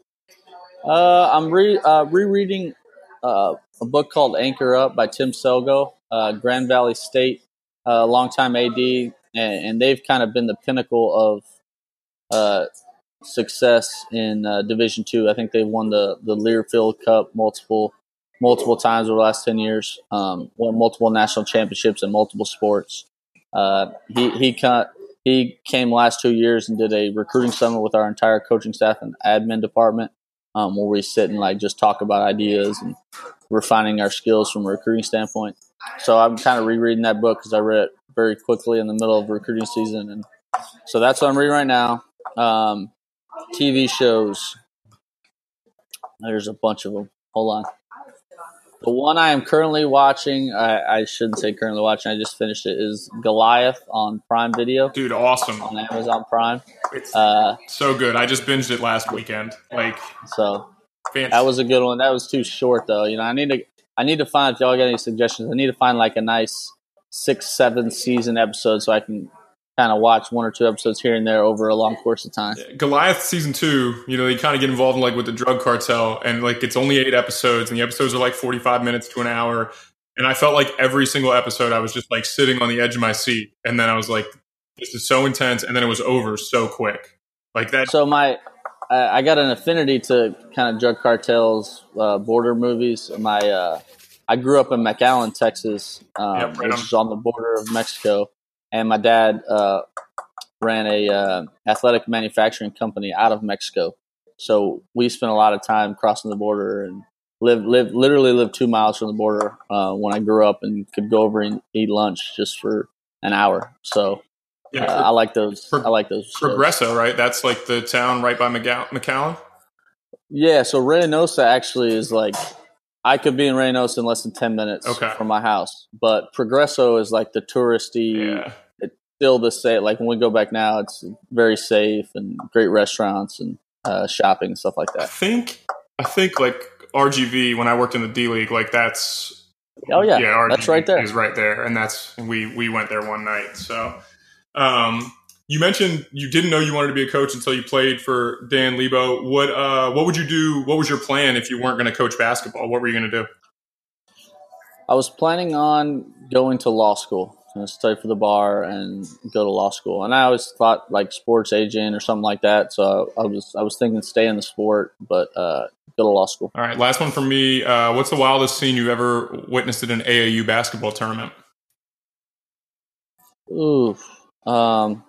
Uh, I'm re uh, rereading uh, a book called Anchor Up by Tim Selgo, uh, Grand Valley State, uh, longtime A D, and, and they've kind of been the pinnacle of uh, success in uh, Division Two. I think they've won the the Learfield Cup multiple multiple times over the last ten years. Um, won multiple national championships in multiple sports. Uh, he he cut, he came last two years and did a recruiting summit with our entire coaching staff and admin department, um, where we sit and like just talk about ideas and refining our skills from a recruiting standpoint. So I'm kind of rereading that book because I read it very quickly in the middle of recruiting season, and so that's what I'm reading right now. Um, T V shows, there's a bunch of them. Hold on. The one I am currently watching, I, I shouldn't say currently watching, I just finished it, is Goliath on Prime Video. Dude, awesome. On Amazon Prime. It's uh, so good. I just binged it last weekend. Like, so fantastic. That was a good one. That was too short, though. You know, I need to I need to find, if y'all got any suggestions, I need to find like a nice six, seven season episode so I can kind of watch one or two episodes here and there over a long course of time. Goliath season two, you know, they kind of get involved in like with the drug cartel, and like it's only eight episodes, and the episodes are like forty-five minutes to an hour. And I felt like every single episode I was just like sitting on the edge of my seat, and then I was like, this is so intense, and then it was over so quick. Like that. So my, I I got an affinity to kind of drug cartels, uh, border movies. My, uh, I grew up in McAllen, Texas, um, Yep, right which on. is on the border of Mexico. And my dad uh, ran a uh, athletic manufacturing company out of Mexico. So we spent a lot of time crossing the border and lived, lived literally lived two miles from the border uh, when I grew up, and could go over and eat lunch just for an hour. So Yeah, uh, for- I like those. for- I like those. shows. Progresso, right? That's like the town right by McGow- McAllen. Yeah, so Reynosa actually is like, I could be in Reynosa in less than ten minutes Okay. from my house. But Progresso is like the touristy, Yeah. it's still the same. Like when we go back now, it's very safe and great restaurants and uh, shopping and stuff like I that. think I think like R G V when I worked in the D League, like that's Oh, yeah, R G V that's right there. is right there, and that's we we went there one night. So, um, you mentioned you didn't know you wanted to be a coach until you played for Dan Lebo. What uh what would you do? What was your plan if you weren't going to coach basketball? What were you going to do? I was planning on going to law school, you know, study for the bar and go to law school. And I always thought like sports agent or something like that. So I was I was thinking stay in the sport, but uh, go to law school. All right, last one from me. Uh, what's the wildest scene you ever witnessed at an A A U basketball tournament? Ooh, um,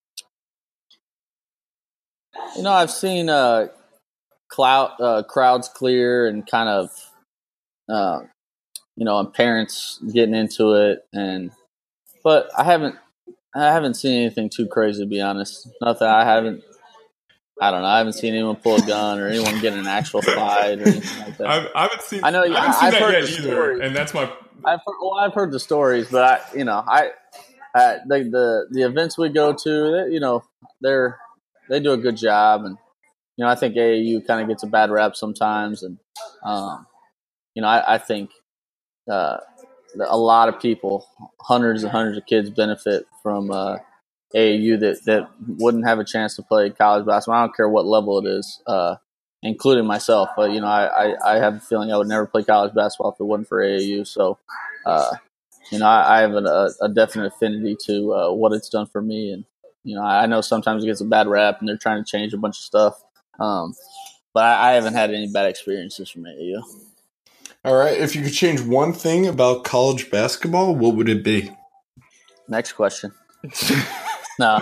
you know, I've seen uh, cloud uh, crowds clear and kind of, uh, you know, and parents getting into it, and but I haven't, I haven't seen anything too crazy, to be honest. Nothing. I haven't. I don't know. I haven't seen anyone pull a gun or anyone get in an actual fight or anything like that. I've, I haven't seen. I know- I haven't seen I've that heard yet the either, story. and that's my. I've heard, well, I've heard the stories, but I, you know, I, uh, the, the the events we go to, they, you know, they're they do a good job, and you know, I think A A U kind of gets a bad rap sometimes, and um, you know, I, I think uh, a lot of people, hundreds and hundreds of kids, benefit from uh, A A U that that wouldn't have a chance to play college basketball. I don't care what level it is, uh, including myself. But you know, I, I, I have a feeling I would never play college basketball if it wasn't for A A U. So, uh, you know, I, I have a, a definite affinity to uh, what it's done for me. And you know, I know sometimes it gets a bad rap, and they're trying to change a bunch of stuff. Um, but I, I haven't had any bad experiences from A A U. All right. If you could change one thing about college basketball, what would it be? Next question. No.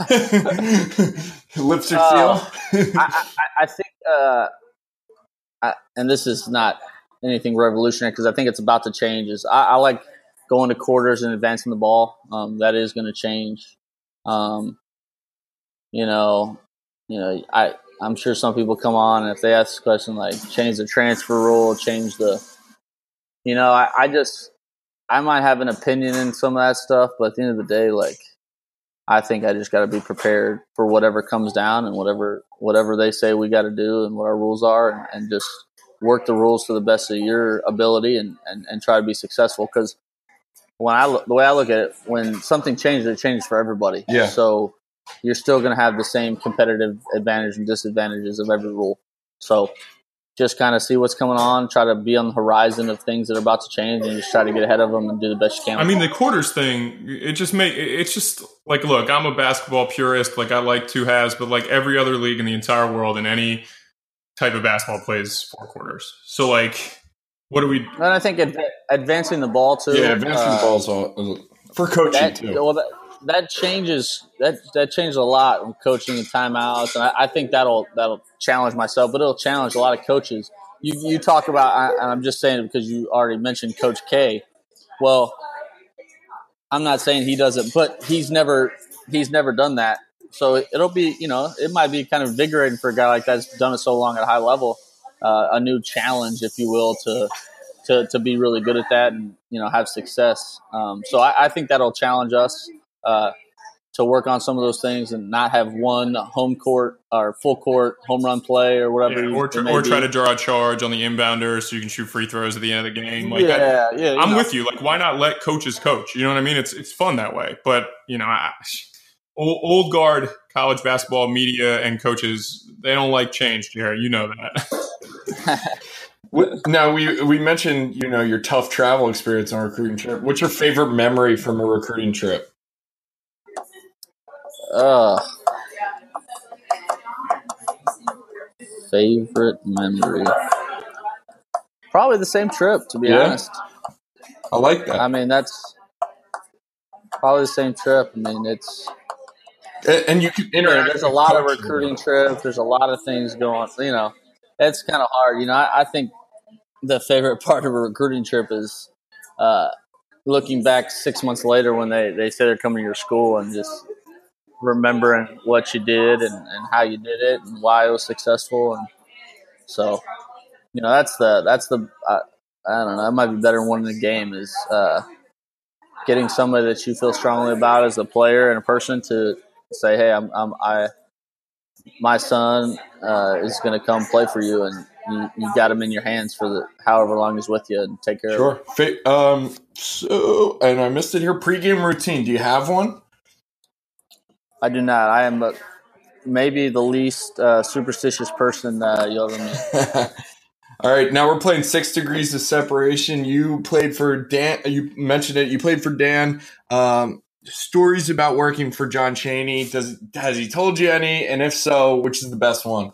Lipstick Uh, seal? I, I, I think, uh, I, and this is not anything revolutionary because I think it's about to change. Is I, I like going to quarters and advancing the ball. Um, that is going to change. Um, you know, you know, I I'm sure some people come on and if they ask this question like change the transfer rule, change the, you know, I, I just I might have an opinion in some of that stuff, but at the end of the day, like. I think I just got to be prepared for whatever comes down and whatever whatever they say we got to do and what our rules are, and, and just work the rules to the best of your ability and, and, and try to be successful. Because when I look, the way I look at it, when something changes, it changes for everybody. Yeah. So you're still going to have the same competitive advantage and disadvantages of every rule. So just kind of see what's coming on, try to be on the horizon of things that are about to change, and just try to get ahead of them and do the best you can. I mean, the quarters thing, it just make it's just like, look, I'm a basketball purist. Like I like two halves, but like every other league in the entire world in any type of basketball plays four quarters. So like, what do we? And I think adv- advancing the ball too. Yeah, advancing uh, the ball's all, for coaching that, too. well, that, that changes. That that changes a lot when coaching and timeouts, and I, I think that'll that'll challenge myself, but it'll challenge a lot of coaches. You you talk about, I, and I'm just saying it because you already mentioned Coach K. Well, I'm not saying he doesn't, but he's never he's never done that. So it, it'll be, you know, it might be kind of invigorating for a guy like that that's done it so long at a high level, uh, a new challenge, if you will, to to to be really good at that and you know have success. Um, so I, I think that'll challenge us uh, to work on some of those things and not have one home court or full court home run play or whatever. Yeah, or it tr- may or try be. to draw a charge on the inbounder so you can shoot free throws at the end of the game. Like yeah, that, yeah. you I'm know. with you. Like, why not let coaches coach? You know what I mean? It's it's fun that way. But you know, I, old, old guard college basketball media and coaches, they don't like change, Jared. You know that. Now, we we mentioned, you know, your tough travel experience on a recruiting trip. What's your favorite memory from a recruiting trip? Uh, favorite memory? Probably the same trip, to be Yeah? honest. I like that. I mean, that's probably the same trip. I mean, it's and, and you can you interact. know, there's a with lot of coaches. recruiting trips. There's a lot of things going. You know, it's kind of hard. You know, I, I think the favorite part of a recruiting trip is uh, looking back six months later when they, they say they're coming to your school and just remembering what you did and, and how you did it and why it was successful. And so, you know, that's the that's the uh, I don't know. That might be better than winning the game is uh, getting somebody that you feel strongly about as a player and a person to say, hey, I'm, I'm I my son uh, is going to come play for you, and you, you got him in your hands for the however long he's with you, and take care Sure. of him. Fa- Um. So, and I missed it here. Pre-game routine. Do you have one? I do not. I am a, maybe the least uh, superstitious person uh, you'll ever meet. All right. Now we're playing Six Degrees of Separation. You played for Dan. You mentioned it. You played for Dan. Um, stories about working for John Chaney. Does has he told you any? And if so, which is the best one?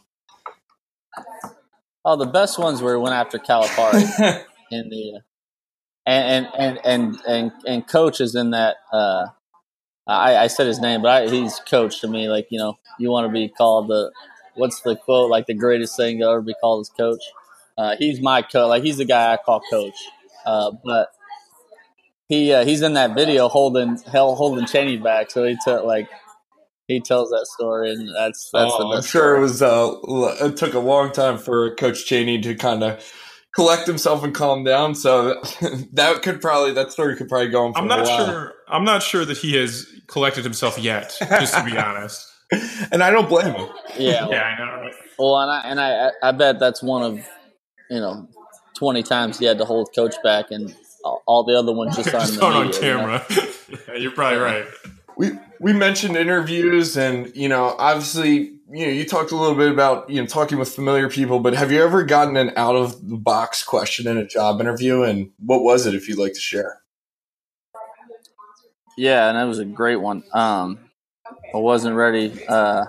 Oh, the best ones were went after Calipari in the and and and and and, and coach is in that. Uh, I, I said his name, but I, he's coach to me. Like, you know, you want to be called the what's the quote? Like the greatest thing you'll ever be called is coach. Uh, he's my coach. Like he's the guy I call coach. Uh, but he uh, he's in that video holding hell holding Chaney back. So he took like. He tells that story, and that's that's oh, the best I'm sure story. it was. Uh, it took a long time for Coach Chaney to kind of collect himself and calm down. So that could probably that story could probably go on for I'm a not while. sure. I'm not sure that he has collected himself yet. Just to be honest. And I don't blame him. Yeah, well, Yeah, I know. Right? well, and I and I I bet that's one of you know twenty times he had to hold coach back, and all the other ones just on Just the going on media, you know? camera. Yeah, you're probably right. We we mentioned interviews, and you know, obviously, you know, you talked a little bit about you know talking with familiar people. But have you ever gotten an out of the box question in a job interview, and what was it? If you'd like to share. Yeah, and that was a great one. Um, I wasn't ready uh,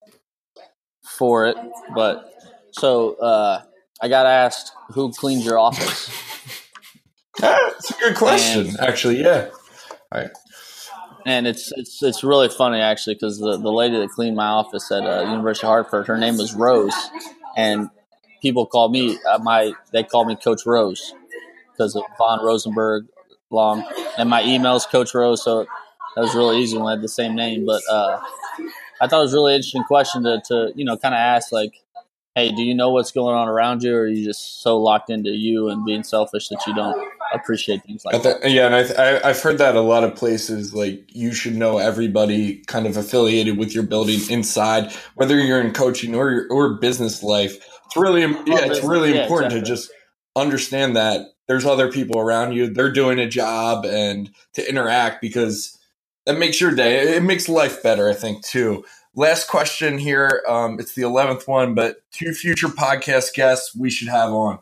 for it, but so uh, I got asked who cleans your office. That's a good question, And- actually. Yeah. All right. And it's it's it's really funny actually because the, the lady that cleaned my office at uh, University of Hartford, her name was Rose, and people call me uh, my they call me Coach Rose because of Von Rosenberg long, and my email's Coach Rose, so that was really easy when I had the same name. But uh, I thought it was a really interesting question to to you know kind of ask like, hey, do you know what's going on around you, or are you just so locked into you and being selfish that you don't appreciate things like I that? th- yeah, and I th- I, I've heard that a lot of places. Like you should know everybody kind of affiliated with your building inside, whether you're in coaching or or business life. It's really yeah, it's business, really yeah, important exactly. to just understand that there's other people around you. They're doing a job, and to interact because that makes your day. It makes life better, I think, too. Last question here. Um, it's the eleventh one, but two future podcast guests we should have on.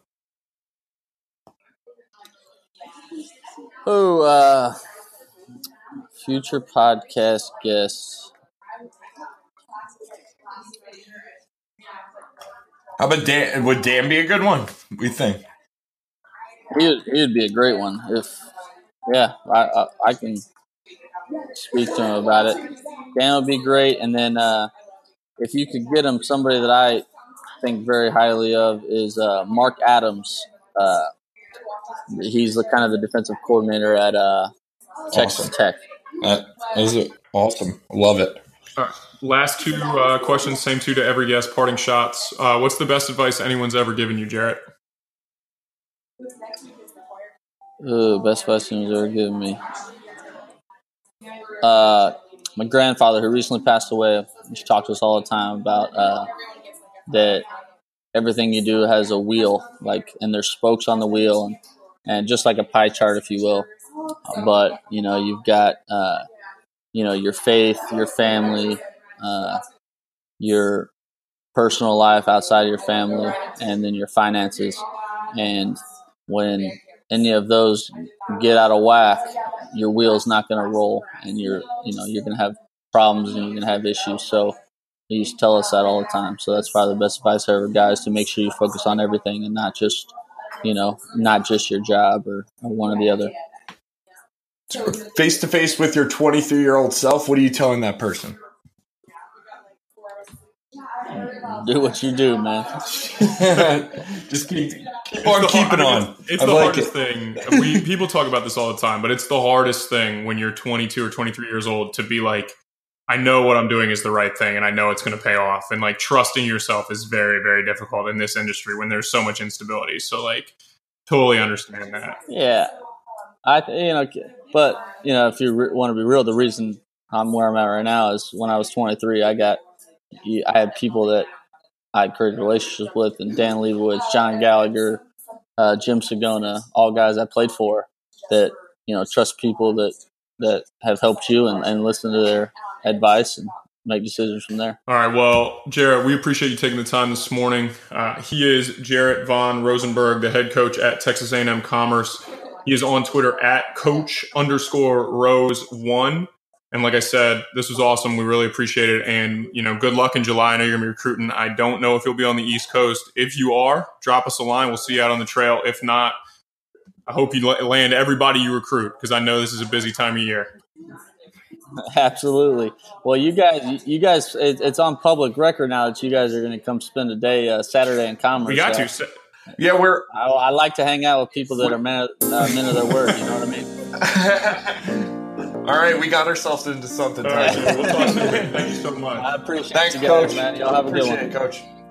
Oh, uh, future podcast guests. How about Dan? Would Dan be a good one? What do you think? He would, he would be a great one if, yeah, I, I I can speak to him about it. Dan would be great, and then uh, if you could get him, somebody that I think very highly of is uh, Mark Adams. Uh, he's the kind of the defensive coordinator at uh, Texas Awesome. Tech. That is awesome. Love it. All right. Last two uh, questions, same two to every guest. Parting shots. Uh, what's the best advice anyone's ever given you, Jarrett? Ooh, best advice anyone's ever given me. Uh, my grandfather, who recently passed away, used to talk to us all the time about uh, that everything you do has a wheel, like, and there's spokes on the wheel, and, and just like a pie chart, if you will. But you know, you've got uh, you know, your faith, your family, uh, your personal life outside of your family, and then your finances. And when any of those get out of whack, your wheel's not going to roll, and you're, you know, you're going to have problems and you're going to have issues. So he used to tell us that all the time. So that's probably the best advice I ever got, is to make sure you focus on everything and not just, you know, not just your job or, or one or the other. Face to face with your twenty-three-year-old self, what are you telling that person? Do what you do, man. Just keep, keep on the, keeping I mean, on. It's, it's I the like hardest it. thing. We people talk about this all the time, but it's the hardest thing when you're twenty-two or twenty-three years old to be like, I know what I'm doing is the right thing, and I know it's going to pay off. And like trusting yourself is very, very difficult in this industry when there's so much instability. So like, totally understand that. Yeah, I you know, but you know, if you re- want to be real, the reason I'm where I'm at right now is when I was twenty-three, I got I had people that I had created relationships with, and Dan Leibowitz, John Gallagher, uh, Jim Sagona, all guys I played for that, you know, trust people that, that have helped you and, and listen to their advice and make decisions from there. All right. Well, Jarrett, we appreciate you taking the time this morning. Uh, he is Jarrett Von Rosenberg, the head coach at Texas A and M Commerce. He is on Twitter at coach underscore rose one. And like I said, this was awesome. We really appreciate it. And, you know, good luck in July. I know you're going to be recruiting. I don't know if you'll be on the East Coast. If you are, drop us a line. We'll see you out on the trail. If not, I hope you land everybody you recruit, because I know this is a busy time of year. Absolutely. Well, you guys, you guys, it, it's on public record now that you guys are going to come spend a day uh, Saturday in Commerce. We got so. to. Yeah, we're. I, I like to hang out with people that are men, uh, men of their word. You know what I mean? All right, we got ourselves into something. All right, we'll talk soon. Thank you so much. I appreciate Thanks, you guys, Coach. man. Y'all have a good one. Appreciate it, Coach.